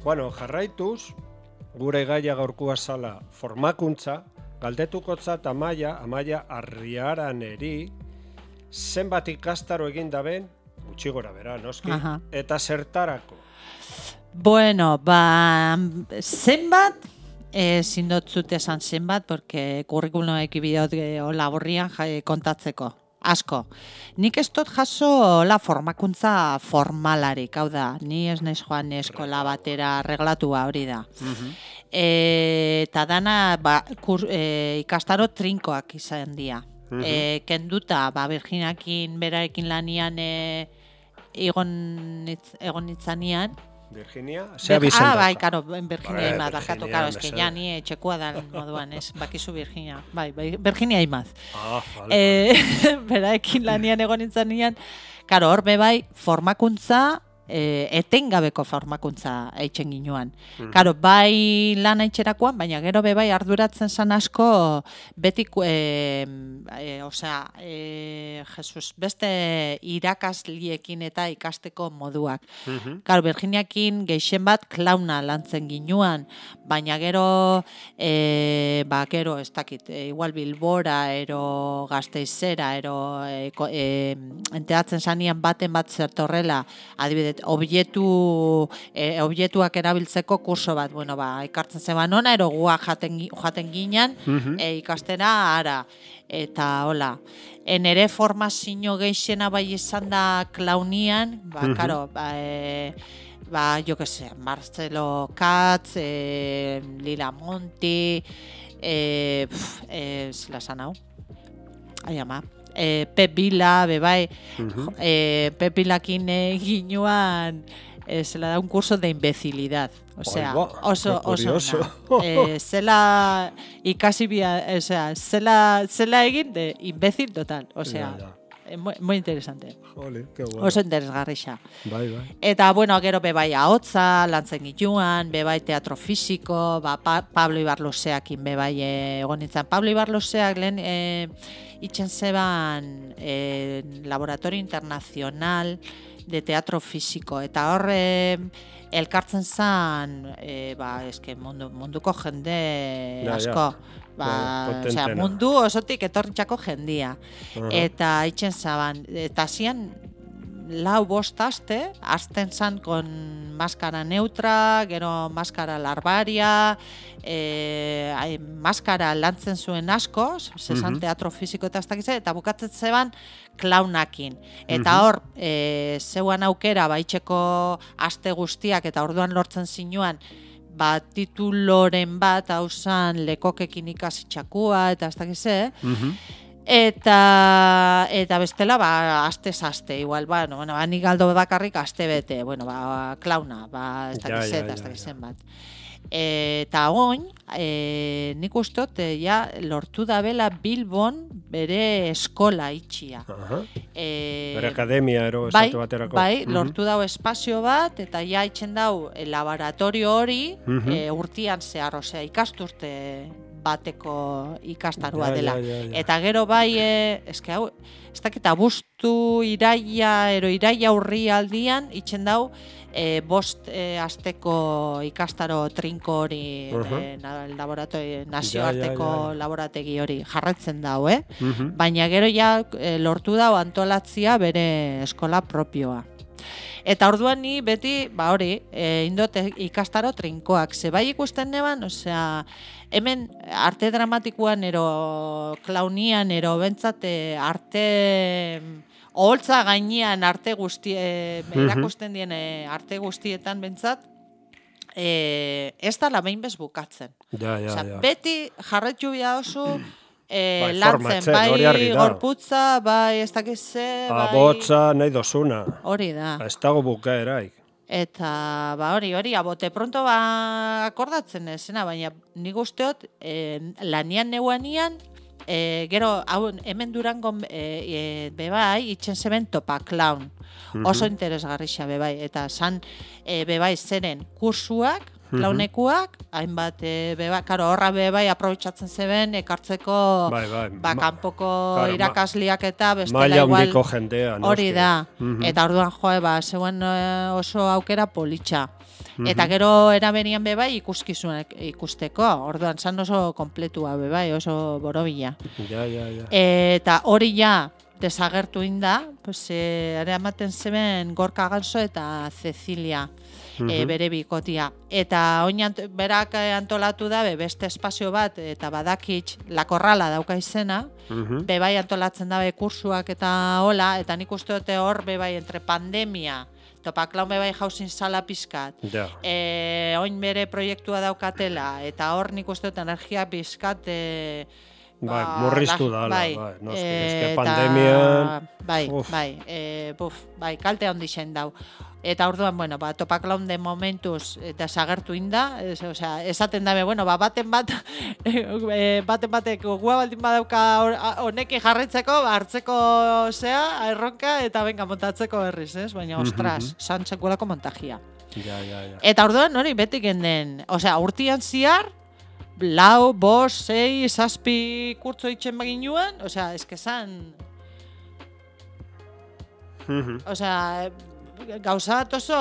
A: Bueno, jarraituz, gure gaia gaurkoa zala formakuntza, galdetukotzat Amaia, Amaia Arriaraneri, zenbat ikastaro egin daben, gutxi gora bera, noski,
B: Aha.
A: eta zertarako.
B: Bueno, ba, zenbat, eh, zindotzut esan zenbat, porque kurrikulumek bideot laburrian kontatzeko. Asko. Nik ez dut jaso la formakuntza formalarik, hau da, ni ez naiz joan eskola batera reglatua hori da.
A: Mhm.
B: E, eta dana ba, kur, e, ikastaro trinkoak izan dira.
A: Mhm.
B: E, kenduta, ba, Virginiakin berarekin lanian e, egon, nitz, egon nitzanean.
A: Virginia, zea
B: Ber-
A: bizen
B: ah, bai,
A: dauka.
B: karo, Virginia
A: Bai,
B: Imaz, barkatu,
A: Virginia,
B: karo, eske
A: mesede.
B: ja ni etxekoa da moduan, ez, bakizu Virginia, bai, bai, Virginia Imaz.
A: Ah, vale.
B: E, beraekin lanian egon nintzanean, karo, hor be bai, formakuntza, e, etengabeko formakuntza eitzen ginuan.
A: Mhm.
B: Karo, bai lan eitxerakoan, baina gero be bai arduratzen zan asko beti, e, e, osea, e, Jesus, beste irakasliekin eta ikasteko moduak.
A: Mhm.
B: Karo, Virginiakin geixen bat klauna lantzen ginuan, baina gero, e, ba, gero, ez dakit, e, igual Bilbora, ero Gasteizera, ero e, ko- e, enteatzen zanian baten bat zertorrela, adibidez, objektu, e, objektuak erabiltzeko kurso bat, bueno, ba, ikartzen zeban ona, ero guak jaten, gi- joaten ginen,
A: Mhm.
B: e, ikastera ara. Eta hola, en ere formazio geixena bai izan da klaunian, ba,
A: Mhm.
B: karo, ba, e, ba, jo que sé, Marcelo Katz, e, Lila Monti, e, pf, e, zela zan hau? Ai ama, e, Pep Vila, bebai,
A: Mhm.
B: e, Pep Vilakin ginuan, e, zela da un curso de imbecilidad. Osea,
A: Aiba,
B: oso,
A: qué
B: oso
A: curioso.
B: ona. E, zela ikasi bia, osea, zela, zela egin de imbécil total. Osea,
A: Ja, ja.
B: eh, muy, muy interesante.
A: Jole, qué bueno.
B: Oso interesgarrixa.
A: Bai, bai.
B: Eta, bueno, gero bebai ahotza, lantzen gituan, bebai teatro fisiko, ba, pa, Pablo Ibarloseakin bebai eh, egon nintzen. Pablo Ibarloseak lehen e, itxen zeban e, Laboratorio Internacional de Teatro Fisiko. Eta horre elkartzen zan, e, ba, eske mundu, munduko jende
A: Ja, ja.
B: asko. Ba,
A: Ja,
B: osea,
A: potentena.
B: mundu osotik etorritxako jendia.
A: Aha.
B: Eta itxen zaban, eta zian lau bost aste, azten zan kon maskara neutra, gero maskara larbaria, e, ai, maskara lantzen zuen asko, zesan
A: Mhm.
B: teatro fisiko eta ez dakize, eta bukatzen zeban klaunakin. Eta
A: Mhm.
B: hor, e, zeuan aukera baitxeko aste guztiak, eta orduan lortzen zinuan, ba, tituloren bat, hau zan, lekokekin ikasitxakua, eta ez dakize,
A: Mhm.
B: Eta eta bestela ba astez aste igual ba no bueno ba nik galdo bakarrik aste bete bueno ba klauna ba ez
A: Ja,
B: dakiz
A: ja,
B: eta
A: ja,
B: ez dakiz
A: ja.
B: zenbat eta oin e, nik ustot e, ja lortu dabela Bilbon bere eskola itxia
A: Aha.
B: e,
A: Bere akademia ero
B: bai,
A: esatu baterako.
B: bai,
A: Mhm.
B: lortu dau espazio bat, eta ja itxen dau e, laboratorio hori
A: Mhm.
B: e, urtian zehar, osea, ikasturte bateko ikastarua
A: Ja,
B: dela.
A: ja, ja, ja.
B: Eta gero bai, e, eske hau, ez dakit abuztu iraia, ero iraia urri aldian, itxen dau, e, bost e, asteko ikastaro trinko hori,
A: Mhm.
B: e, na, laboratorio, nazioarteko
A: Ja, ja, ja.
B: laborategi hori jarraitzen dau, eh?
A: Mhm.
B: Baina gero ja e, lortu dau antolatzia bere eskola propioa. Eta orduan ni beti, ba hori, e, indot ikastaro trinkoak. Ze bai ikusten neban, osea, hemen arte dramatikoan ero klaunian ero bentsate arte oholtza gainean arte guzti e,
A: Mhm.
B: erakusten dien e, arte guztietan bentsat e, ez da la behin bez bukatzen.
A: Ja, ja,
B: Osea,
A: ja.
B: beti jarretxu bia oso e,
A: Bai,
B: lantzen,
A: formatzen, hori argi
B: bai
A: da.
B: gorputza, bai ez dakize, bai
A: Abotza nahi dozuna.
B: hori da.
A: Ez dago bukaeraik.
B: Eta ba hori, hori, abote pronto ba akordatzen esena, baina nik usteot e, lanian neuanian, e, gero hau hemen Durango e, e, bebai itxen zeben Topa Clown. Oso interesgarrixa bebai, eta san e, bebai zeren kursuak, Klaunekuak, hainbat, e, beba, karo, horra bebai aprobetsatzen zeben, ekartzeko
A: bai, bai.
B: ba, kanpoko
A: Claro,
B: irakasliak eta bestela
A: maila
B: igual.
A: handiko jendea, noski.
B: Hori da.
A: Mhm.
B: Eta orduan joe, ba, zeuen e, oso aukera politxa. Eta gero erabenian bebai ikuskizunak ikusteko. Orduan, zan oso kompletua bebai, oso borobila.
A: Ja, ja, ja.
B: Eta hori ja, desagertu inda, pues, e, ere ematen zeben Gorka Ganso eta Cecilia. E, bere bikotia. Eta oin ant, berak antolatu dabe beste espazio bat, eta badakitz lakorrala dauka izena,
A: Mhm.
B: bebai antolatzen dabe kursuak eta hola, eta nik uste dute hor bebai entre pandemia, topaklaun bebai jauzin sala pizkat,
A: Ja.
B: e, oin bere proiektua daukatela, eta hor nik uste dut energia pizkat, e,
A: Bai,
B: ba,
A: murriztu
B: la-
A: dala,
B: bai,
A: bai, noski,
B: e,
A: eske
B: eta-
A: pandemian,
B: bai,
A: uf.
B: bai, e, buf, bai, kalte handi zen dau. Eta orduan, bueno, ba, topaklaun de momentuz desagertu inda, es, osea, esaten dabe, bueno, ba, baten bat, e, baten batek gua baldin badauka hor- a- honekin jarraitzeko, ba, hartzeko zea, erronka, eta benga, montatzeko berriz, ez? Baina, ostras, santzekulako montajia.
A: Ja, ja, ja.
B: Eta orduan, hori, beti genden, osea, urtian ziar, lau, bos, sei, zazpi kurtzo itxen baginuen, osea, eskezan,
A: Mhm.
B: osea, gauza bat oso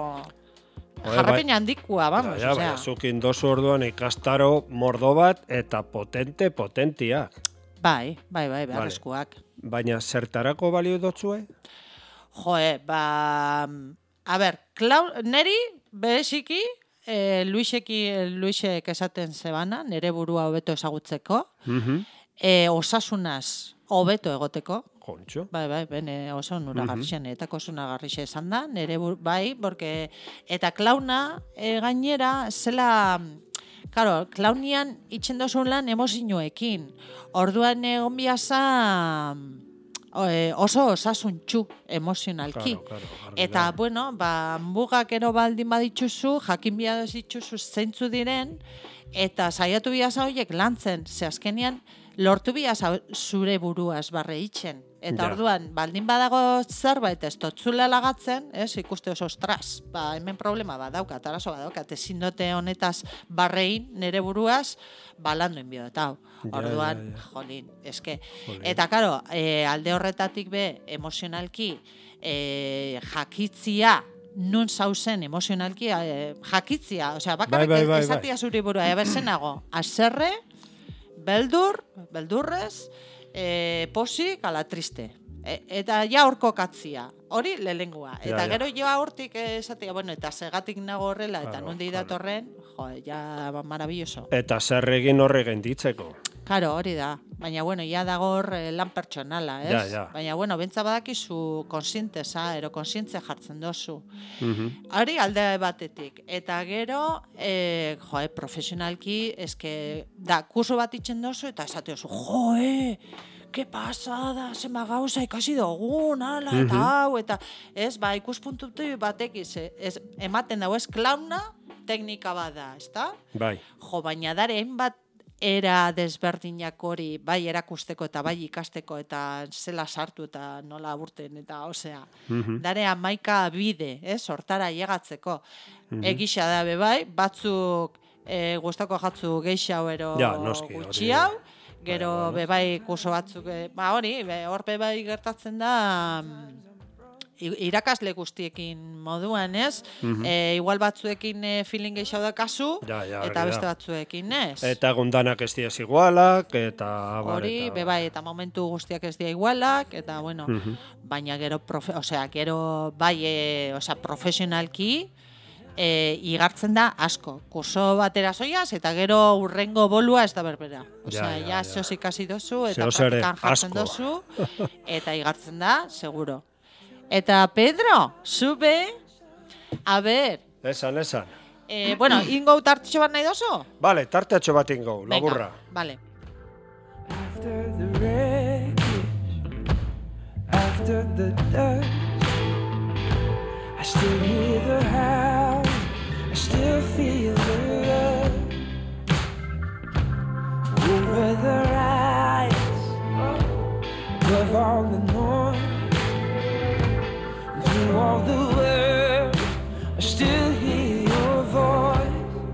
A: bai.
B: jarrapen handikua, vamos,
A: Ja, ja,
B: osea.
A: bai, zukin dozu orduan ikastaro mordo bat eta potente potentiak.
B: Bai, bai, bai, beharrezkoak.
A: Baina zertarako balio dotzue?
B: Joe, ba, a ber, klau, neri, bereziki, e, Luiseki, Luisek esaten zebana, nere burua hobeto ezagutzeko,
A: Mhm.
B: e, osasunaz hobeto egoteko,
A: Kontxo.
B: bai, bai, bene oso nuragarrixe, netako oso nuragarrixe esan da, nere bur, bai, porque, eta klauna e, gainera, zela, claro, klaunian itxen dozun lan emozioekin, orduan egon biasa e, oso osasuntxu emozionalki.
A: Claro, claro, argi
B: Eta,
A: da.
B: bueno, ba, mugak ero baldin baditzuzu, jakin bia dituzu zeintzu diren, eta saiatu biasa horiek lantzen, ze azkenian, lortu biasa zure buruaz barre itxen. Eta
A: Ja.
B: orduan, baldin badago zerbait ez totzula lagatzen, ez, ikuste oso ostras, ba, hemen problema badaukat, arazo badaukat, ezin dote honetaz barrein nere buruaz, ba, landu inbio eta hau.
A: Ja,
B: Orduan,
A: ja, ja.
B: jolin, eske.
A: Jolin.
B: Eta, karo, e, alde horretatik be, emozionalki, e, jakitzia, nun zauzen emozionalki, e, jakitzia, osea, bakarrik
A: Bai, bai, bai,
B: esatia zuri burua, ea berzenago, aserre, beldur, beldurrez, e, posik, ala triste. E, eta ja horko katzia, hori lehengoa.
A: Ja,
B: Eta
A: ja.
B: gero joa hortik esatia, bueno, eta segatik nago horrela, eta
A: Claro,
B: nundi
A: claro.
B: datorren, jo, ja, ba, maravilloso.
A: Eta zer egin horre genditzeko.
B: Karo, hori da. Baina, bueno, ja dago hor eh, lan pertsonala, ez?
A: Ja, ja.
B: Baina, bueno, bentsa badakizu konsienteza, ero konsientzia jartzen dozu.
A: Mhm.
B: Hori alde batetik. Eta gero, e, joe, profesionalki, eske, da, kurso bat itxen dozu, eta esate dozu, joe, ke pasada, zema gauza ikasi dugun, ala, eta hau, eta, ez, ba, ikuspuntu batek, ez, ez, ematen dago, ez, klauna teknika bada, ezta?
A: Bai.
B: Jo, baina dare, hainbat era desberdinak hori, bai erakusteko eta bai ikasteko eta zela sartu eta nola aburten eta osea.
A: Mhm.
B: Dare hamaika bide, ez, hortara llegatzeko. Egisa da be bai, batzuk e, gustako jatzu gehiago ero
A: Ja, noski, hori-
B: gutxi hau, gero
A: bai,
B: be bai kurso batzuk, e, ba hori, be, hor be bai gertatzen da mm, i- irakasle guztiekin moduan, ez? E, igual batzuekin e, feeling gehiago da kasu,
A: Ja, ja, hori
B: eta
A: da.
B: beste batzuekin, ez?
A: Eta egundanak ez diaz igualak, eta... abar,
B: Hori,
A: eta-
B: be bai, eta momentu guztiak ez dira igualak, eta bueno,
A: Mhm.
B: baina gero, profe, osea, gero bai, e, osea, profesionalki, e, igartzen da asko. Kurso batera zoiaz, eta gero urrengo bolua ez da berbera. Osea,
A: Ja,
B: ja,
A: ja, ja.
B: zehoz ikasi dozu, eta
A: Zehoz ere,
B: praktikan jartzen
A: asko.
B: dozu, eta igartzen da, seguro. Eta Pedro, zube, a ber,
A: Esan, esan.
B: eh, bueno, ingo tartxo bat nahi dozu?
A: Bale, tarteatxo bat ingo, laburra.
B: Venga, vale.
D: After the wreckage, after the dust, I still hear the howl, I still feel the love. Over the rise, above all the noise, through all the world, I still hear your voice.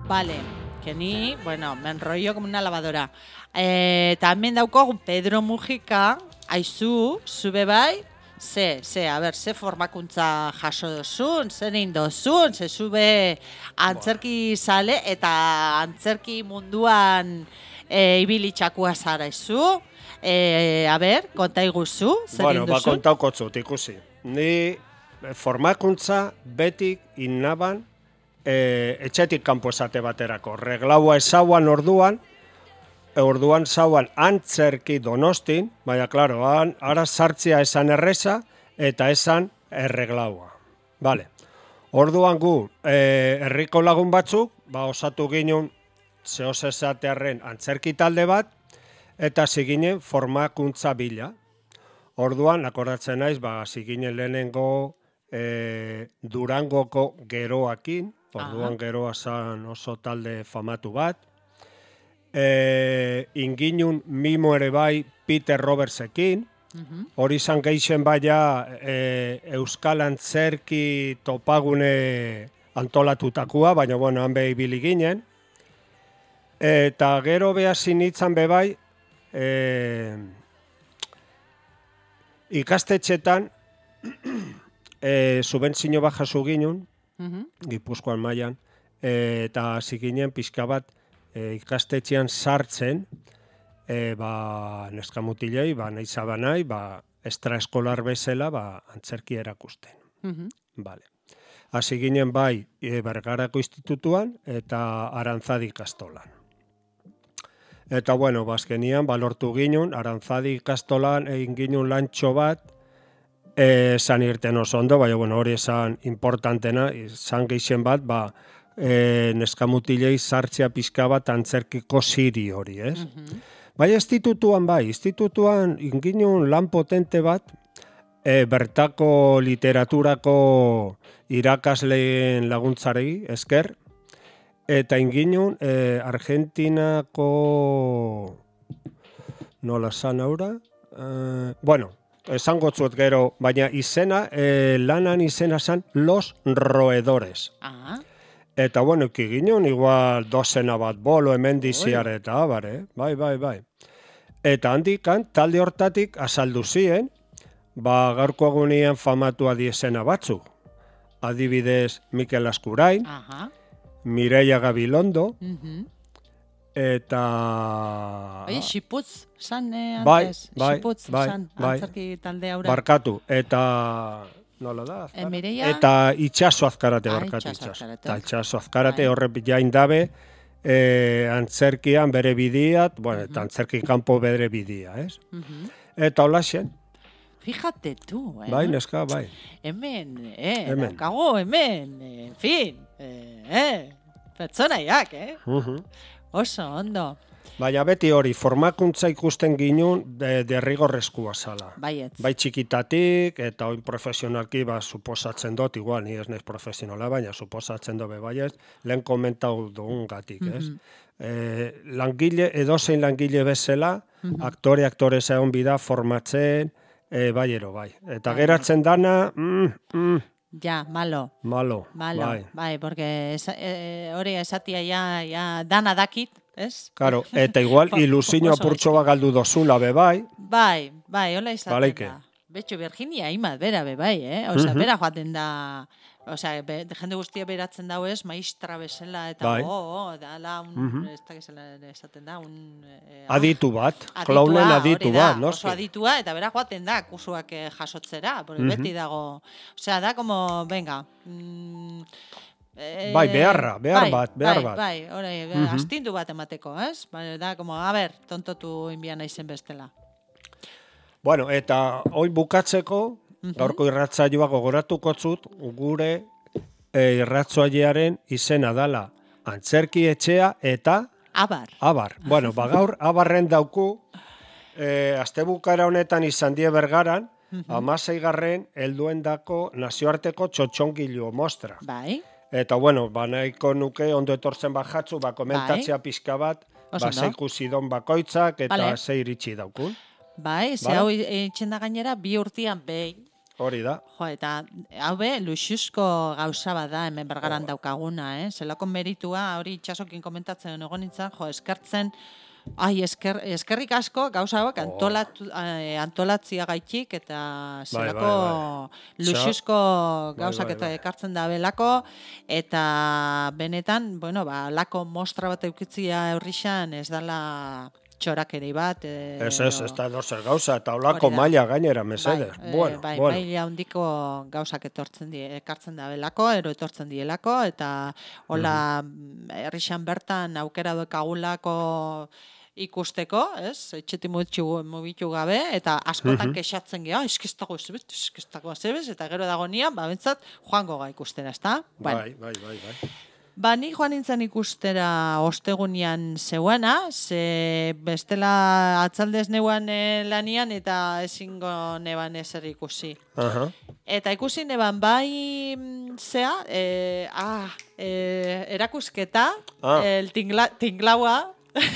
B: Vale, que ni, bueno, me enrollo como una lavadora. Eh, también daukogu Pedro Mujica, aizu, zube bai, ze, ze, a ber, ze formakuntza jaso dozun, zer egin dozun, ze zube antzerki sale eta antzerki munduan e, ibilitxakua zara izu. E, a ber, konta iguzu, zer
A: Bueno,
B: egin
A: ba,
B: duzun?
A: kontauko zut, ikusi. Ni formakuntza betik innaban e, etxetik kanpo esate baterako. Reglaua esauan orduan, e, orduan zauan antzerki Donostin, baina, klaro, han, ara sartzea esan erreza eta esan erreglaua. Vale. Orduan gu, e, herriko lagun batzuk, ba, osatu ginen zehoz esatearren antzerki talde bat, eta ziginen formakuntza bila. Orduan, akordatzen naiz, ba, ziginen lehenengo e, Durangoko geroakin, orduan
B: Aha.
A: geroa zan oso talde famatu bat. E, inginun mimo ere bai Peter Robertsekin,
B: Mhm.
A: hori izan geixen baia e, Euskal Antzerki topagune antolatutakoa, baina bueno, han behi ibili ginen. Eta gero behazin itzan bebai, e, ikastetxetan e, subentzio bat jaso ginen,
B: Mhm.
A: Gipuzkoan mailan, e, eta hasi ginen pixka bat e, ikastetxean sartzen, e, ba, neskamutilei, ba, nahi zabanai, ba, extraeskolar bezala, ba, antzerki erakusten.
B: Mhm.
A: Vale. Hasi ginen bai e, Bergarako institutuan eta Arantzadi ikastolan. Eta bueno, bazkenian, balortu ginen, Arantzadi ikastolan egin ginen lantxo bat, e, zan irten oso ondo, baina bueno, hori esan importantena, zan geixen bat, ba, e, neskamutilei sartzea pixka bat antzerkiko ziri hori, ez?
B: Mhm.
A: Baina institutuan bai, institutuan inginen lan potente bat, e, bertako literaturako irakasleen laguntzarei esker, eta inginen e, Argentinako, nola zan aura? E, bueno, esango zuet gero, baina izena, e, lanan izena zan Los Roedores.
B: Ah,
A: Eta bueno, ikiginen, igual dozena bat bolo hemendiziar eta abare, bai, bai, bai. Eta handikan, talde hortatik azaldu ziren, ba, gaurko egunean famatua diezena batzuk. Adibidez, Mikel Askurain,
B: aha.
A: Mireia Gabilondo,
B: Mhm.
A: eta...
B: Oye, Xiputz, san eh,
A: Bai,
B: antes.
A: bai,
B: Xiputz,
A: bai,
B: san,
A: bai.
B: antzerki talde haura.
A: Barkatu, eta... Nola da? Azkarate?
B: E, Mireia?
A: Eta Itxaso Azkarate,
B: Ah,
A: barkatu
B: Itxaso
A: Itxaso.
B: Azkarate.
A: Eta Itxaso Azkarate
B: Bai.
A: horre jain dabe, e, antzerkian bere bidiat, bueno, eta antzerki kanpo bere bidia, ez?
B: Mhm.
A: Eta holaxen,
B: Fíjate tú, eh?
A: bai, neska, bai.
B: Hemen, eh,
A: Hemen.
B: daukagu hemen, eh, en fin, eh, eh, pertsonaiak, eh?
A: Mhm.
B: Oso, ondo,
A: Baina beti hori, formakuntza ikusten ginen de, derrigorrezkoa zala.
B: baietz.
A: Bai txikitatik, eta oin profesionalki, ba, suposatzen dut, igual, ni ez naiz profesionala, baina suposatzen dut bebaiez, lehen komentau dugun gatik, ez?
B: Mhm.
A: E, langile, edozein langile bezala,
B: Mhm.
A: aktore, aktore zeon bida formatzen, e, bai ero, bai. Eta
B: Bai.
A: geratzen dana, mm, mm,
B: Ja, malo,
A: malo,
B: malo,
A: bai.
B: bai, porque esa, eh, hori esatia ja, ja dana dakit, ez?
A: Claro, eta igual ilusio
B: Oso
A: apurtxo bat galdu dozula be bai,
B: Bai, bai, hola izaten
A: Baleike.
B: da. Betxo, Virginia imat, bera be bai, eh? Osea,
A: Mhm.
B: bera joaten da, osea, be, jende guztia beratzen dau ez, maistra bezala, eta
A: Bai.
B: oh, oh, dala, un,
A: Mhm.
B: ez da gizela esaten da, un... Eh,
A: aditu bat,
B: aditua,
A: klaunen aditu
B: hori da,
A: bat, noski.
B: Oso aditua, eta bera joaten da, kursuak eh, jasotzera, porque
A: Mhm.
B: beti dago, osea, da como, venga, mm, eh,
A: Bai, beharra, behar
B: bai,
A: bat, behar
B: bai,
A: bat.
B: Bai, hori,
A: Mhm.
B: astindu bat emateko, ez? Bai, da, como, a ber, tontotu inbian naizen bestela.
A: Bueno, eta hoi bukatzeko,
B: Mhm.
A: gaurko irratzaioa gogoratuko zut, gure e, irratzaioaren izena dala antzerki etxea eta
B: Abar.
A: abar. Bueno, ba gaur abarren dauku, e, astebukara honetan izan die Bergaran, hamaseigarren helduendako nazioarteko txotxongilu mostra.
B: Bai,
A: Eta bueno, ba nahiko nuke ondo etortzen bajatzu, ba komentatzea pixka bat,
B: Oso
A: ba
B: ondo.
A: ze ikusi don bakoitzak eta
B: Vale.
A: ze iritsi daukun.
B: bai, ze
A: Bai.
B: hau itxen da gainera bi urtian behin.
A: Hori da.
B: Jo, eta hau be, luxuzko gauza bada hemen bergaran daukaguna, eh? Zelako meritua, hori itxasokin komentatzen egon nintzen, jo, eskertzen, ai, esker, eskerrik asko gauza hauek antolatu, eh, antolatzia gaitik, eta zelako
A: bai, bai.
B: luxuzko
A: Bai,
B: gauzak
A: bai,
B: eta
A: bai.
B: ekartzen da belako, eta benetan, bueno, ba, lako mostra bat eukitzia eurrixan ez dala txorakeri bat. E,
A: Ez, ez, ez da dozer gauza, eta olako
B: Hori da.
A: maila gainera, mesedez.
B: Bai,
A: bueno,
B: eh, bai,
A: bueno.
B: maila handiko gauzak etortzen die, ekartzen da belako, ero etortzen dielako, eta hola herrixan bertan aukera dekagulako ikusteko, ez? Etxetik mugitu, mugitu gabe, eta askotan kexatzen geha, eski ez dago ezebez, eski ez dago ezebez, eta gero dago nian, ba, bentsat, joango ga ikustera, ezta? Bueno,
A: Bai, bai, bai, bai.
B: Ba, ni joan nintzen ikustera ostegunian zeuana, ze bestela atzaldez neuan e, lanian eta ezingo neban ezer ikusi.
A: Aha.
B: Eta ikusi neban bai mm, zea, e, ah, e, erakusketa,
A: Ah.
B: el tingla, tinglaua,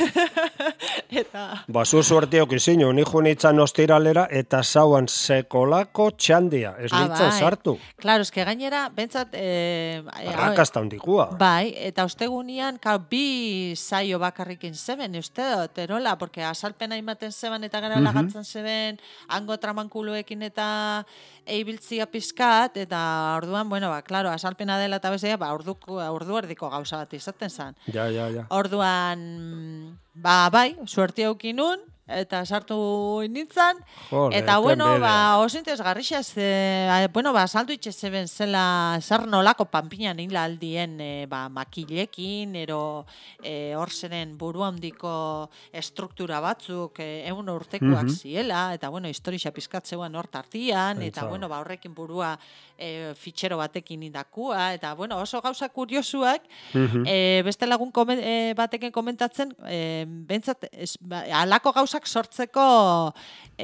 B: eta...
A: Ba, zu suertiok izinu, ni junitzan ostiralera, eta zauan sekolako txandia, ez
B: Ah,
A: nintzen
B: bai.
A: sartu.
B: Claro, eske gainera, bentsat... E,
A: Arrakasta handikua.
B: Bai, eta ostegunian, kau, bi saio bakarrikin zeben, uste dut, erola, porque asalpena imaten zeben eta gara lagatzen zeben, hango tramankuluekin eta eibiltzia pizkat, eta orduan, bueno, ba, claro, asalpena dela eta bezea, ba, ordu, ordu erdiko gauza bat izaten zen.
A: Ja, ja, ja.
B: Orduan, ba, bai, suerti aukinun, eta sartu nintzen,
A: Jole,
B: eta bueno,
A: tenbedea.
B: ba, oso interesgarria, ze, bueno, ba, saldu itxe zeben zela, zer nolako panpinan hila aldien, e, ba, makilekin, ero e, hor zeren buru handiko estruktura batzuk, e, egun urtekoak ziela, eta bueno, historia pizkatzeuan hor tartian, eta
A: Pentsa.
B: bueno, ba, horrekin burua e, fitxero batekin indakua, eta bueno, oso gauza kuriosuak, e, beste lagun komen, e, batekin komentatzen, e, bentsat, ez, ba, alako gauzak sortzeko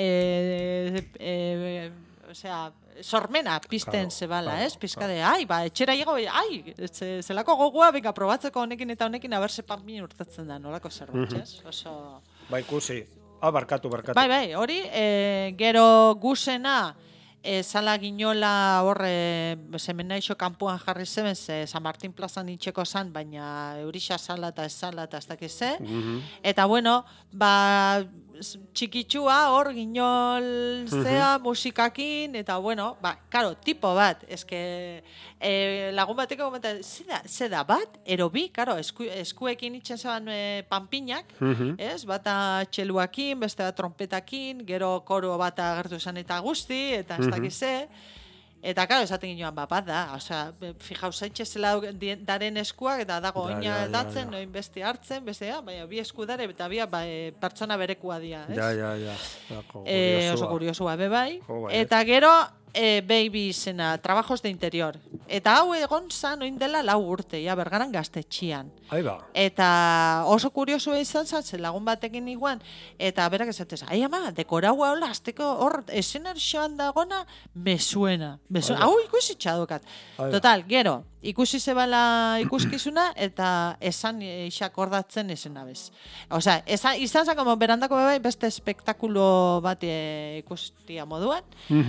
B: e, e, osea, sormena pizten
A: Claro,
B: zebala,
A: claro,
B: ez? Pizkade, ai, ba, etxera llego, ai, ze, zelako gogoa, benga, probatzeko honekin eta honekin, aber ze panpin urtatzen da, nolako zerbait, ez? Oso...
A: Ba, ikusi. Ah, barkatu, barkatu.
B: Bai, bai, hori, e, gero gusena, e, sala ginola horre, semenaixo kanpoan jarri zeben, ze San Martin plazan itxeko zan, baina eurixa sala eta ez sala eta ez dakiz ze. Eta bueno, ba, txikitsua hor ginol zea, musikakin, eta bueno, ba, karo, tipo bat, eske e, lagun bateko komenta, ze da, ze da bat, ero bi, karo, esku, eskuekin itxen zeban e, panpinak, ez, bata txeluakin, beste bat trompetakin, gero koro bat agertu esan eta guzti, eta ez dakiz ze. Eta, karo, esaten ginoan, ba, bat da, osea, fijau zaitxe zela daren eskuak, eta dago
A: Ja,
B: oina
A: ja, ja,
B: datzen,
A: ja.
B: noin beste hartzen, bestea, baina bi esku dare, eta bi ba, e, pertsona berekua dia, ez?
A: Ja, ja, ja. Dako,
B: Eh,
A: kuriosua.
B: oso kuriosua, be bai.
A: Jo, bai,
B: Eta gero, e, baby izena, trabajos de interior. Eta hau egon zan, oin dela lau urte, ja, bergaran gaztetxian.
A: Ahí ba.
B: Eta oso kuriosua izan zen, lagun batekin iguan, eta berak esatez, ai ama, dekoraua hola, azteko hor, esenarxoan dagona, me suena. Me suena. Hau ikusi txadokat.
A: Ai ba.
B: Total, gero, ikusi zebala ikuskizuna, eta esan isak ordatzen esen abez. Osea, esan, izan zen, como berandako bai, beste espektakulo bat e, ikustia moduan,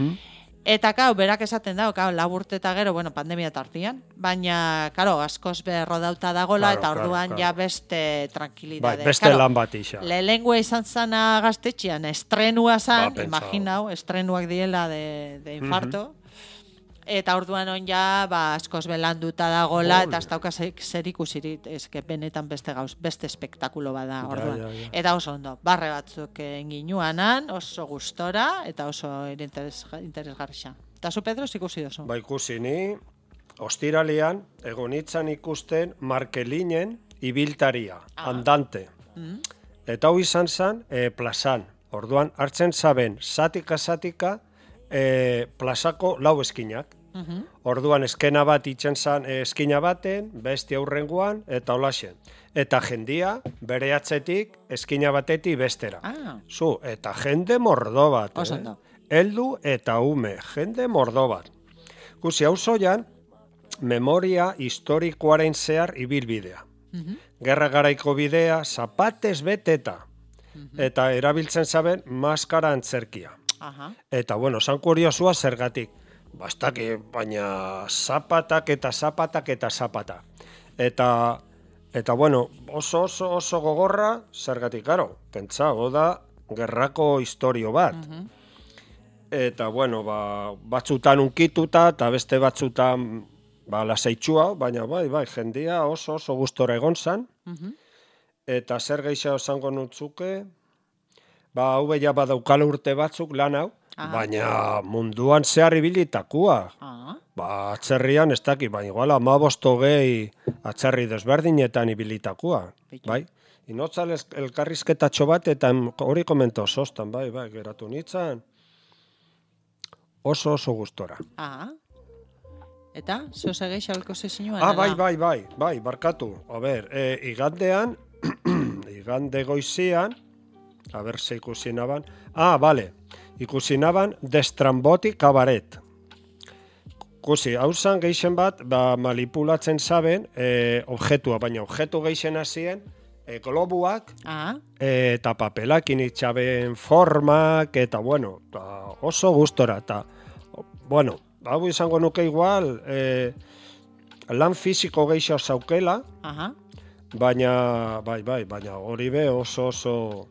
B: Eta, kau, berak esaten dago, kau, lau urte eta gero, bueno, pandemia tartian, baina, karo, askoz berrodauta dagola,
A: Claro,
B: eta
A: claro,
B: orduan
A: claro.
B: ja beste
A: Bai,
B: tranquilidade.
A: beste
B: Karo,
A: lan bat isa.
B: Lehenengoa izan zana gaztetxean, estrenua zan,
A: Ba, pentsau.
B: imaginau, estrenuak diela de, de infarto, eta orduan on ja, ba, askoz belanduta dagola,
A: Ole.
B: eta ez dauka zer zer ikusirik, eske benetan beste gauz, beste espektakulo bada,
A: Ja,
B: orduan.
A: ja, ja.
B: Eta oso ondo, barre batzuk enginuanan, oso gustora, eta oso interes, interesgarria. Eta zu, Pedro, ikusi dozu.
A: Ba, ikusi ni, ostiralean, egonitzan ikusten Markelinen ibiltaria,
B: Ah.
A: andante. Eta hau izan zen, e, plazan. Orduan, hartzen zaben, satika-satika, e, plazako lau eskinak. Orduan, eskena bat itzen zen e, eskina baten, beste aurrengoan, eta holaxen. Eta jendia, bere atzetik, eskina batetik bestera.
B: Ah,
A: Zu, eta jende mordo bat,
B: Oso
A: eh?
B: ondo.
A: Heldu eta ume, jende mordo bat. Guzi, hau zoian, memoria historikoaren zehar ibilbidea. Gerra garaiko bidea, zapatez beteta. Eta erabiltzen zaben, maskara antzerkia.
B: aha.
A: Eta, bueno, san kuriosua zergatik. ba, ez dakit, baina zapatak eta zapatak eta zapata. Eta, eta bueno, oso oso oso gogorra, zergatik, karo, pentsago da, gerrako historio bat.
B: Mhm.
A: Eta, bueno, ba, batzutan unkituta, eta beste batzutan, ba, lasaitxua, baina bai, bai, jendia oso oso gustora egon zan.
B: Mhm.
A: Eta zer gehiago esango nutzuke, ba, hau ja badaukala urte batzuk lan hau,
B: Ah.
A: baina munduan zehar ibilitakua.
B: Ah,
A: Ba, atzerrian ez dakit, baina igual hamabost hogei atzerri desberdinetan ibilitakua,
B: Beitu.
A: bai? Inotzal ez- elkarrizketatxo bat, eta em- hori komento sostan, bai, bai, geratu nintzen. Oso oso gustora.
B: ah. Eta, zeo segeixa belko zezinuan?
A: Ah, bai, bai, bai, bai, barkatu. A ber, e, igandean, igande goizian, a ber, ze ikusi naban. Ah, bale, ikusi naban Destramboti kabaret. Ikusi, hau zan geixen bat, ba, manipulatzen zaben e, objektua, baina objektu geixen hasien, e, globuak,
B: Ah,
A: e, eta papelakin itxaben formak, eta bueno, ta, oso gustora, eta, bueno, hau izango nuke igual, e, lan fisiko gehiago zaukela,
B: aha.
A: baina, bai, bai, baina hori be oso oso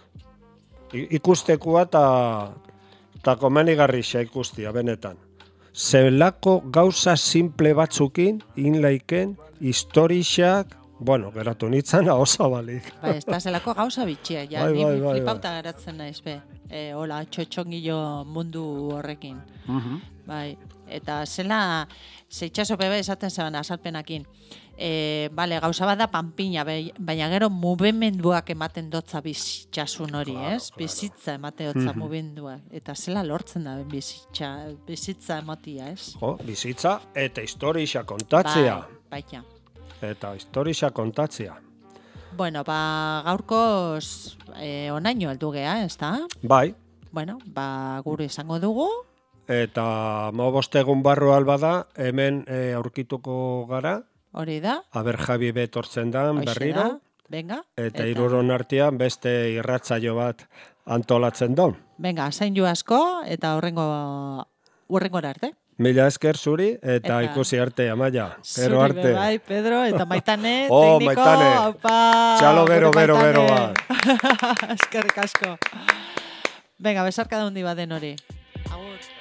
A: i- ikustekua eta eta komenigarrixa ikustia, benetan. Zelako gauza simple batzukin, inlaiken, historixak, bueno, geratu nintzen oso balik.
B: Bai, ez da zelako gauza bitxia, ja,
A: Bai,
B: ni
A: bai, bai,
B: flipauta geratzen naiz, be. E, hola, txotxongillo mundu horrekin. Bai, eta zela, zeitxaso bebe esaten zeban azalpenakin. E, bale, gauza bat da panpina, bai- baina gero mugimenduak ematen dotza bizitzasun hori,
A: Claro,
B: ez?
A: claro.
B: Bizitza ematen dotza
A: Mhm.
B: mugimenduak. Eta zela lortzen da bizitza, bizitza ematia, ez?
A: Jo, bizitza eta historixa kontatzea.
B: Bai, baita.
A: Eta historixa kontatzea.
B: Bueno, ba, gaurkoz e, onaino heldu gea, ez da?
A: Bai,
B: Bueno, ba, gure izango dugu.
A: eta mabost egun barru alba da, hemen e, aurkituko gara,
B: Hori da.
A: aber Javi betortzen dan
B: Hoxe
A: berriro,
B: da. Venga.
A: eta hiruron artean beste irratsaio bat antolatzen da.
B: Venga, zain ju asko, eta horrengo, horrengora arte.
A: Mila esker zuri, eta,
B: Eta-
A: ikusi arte, Amaia. Gero
B: Zuri
A: arte.
B: be Bai, Pedro, eta Maitane,
A: Oh,
B: tekniko,
A: Maitane.
B: aupa.
A: Txalo bero,
B: gure
A: bero, bero
B: Maitane. Eskerrik asko. Venga, besarka da hundi baden hori. Agur.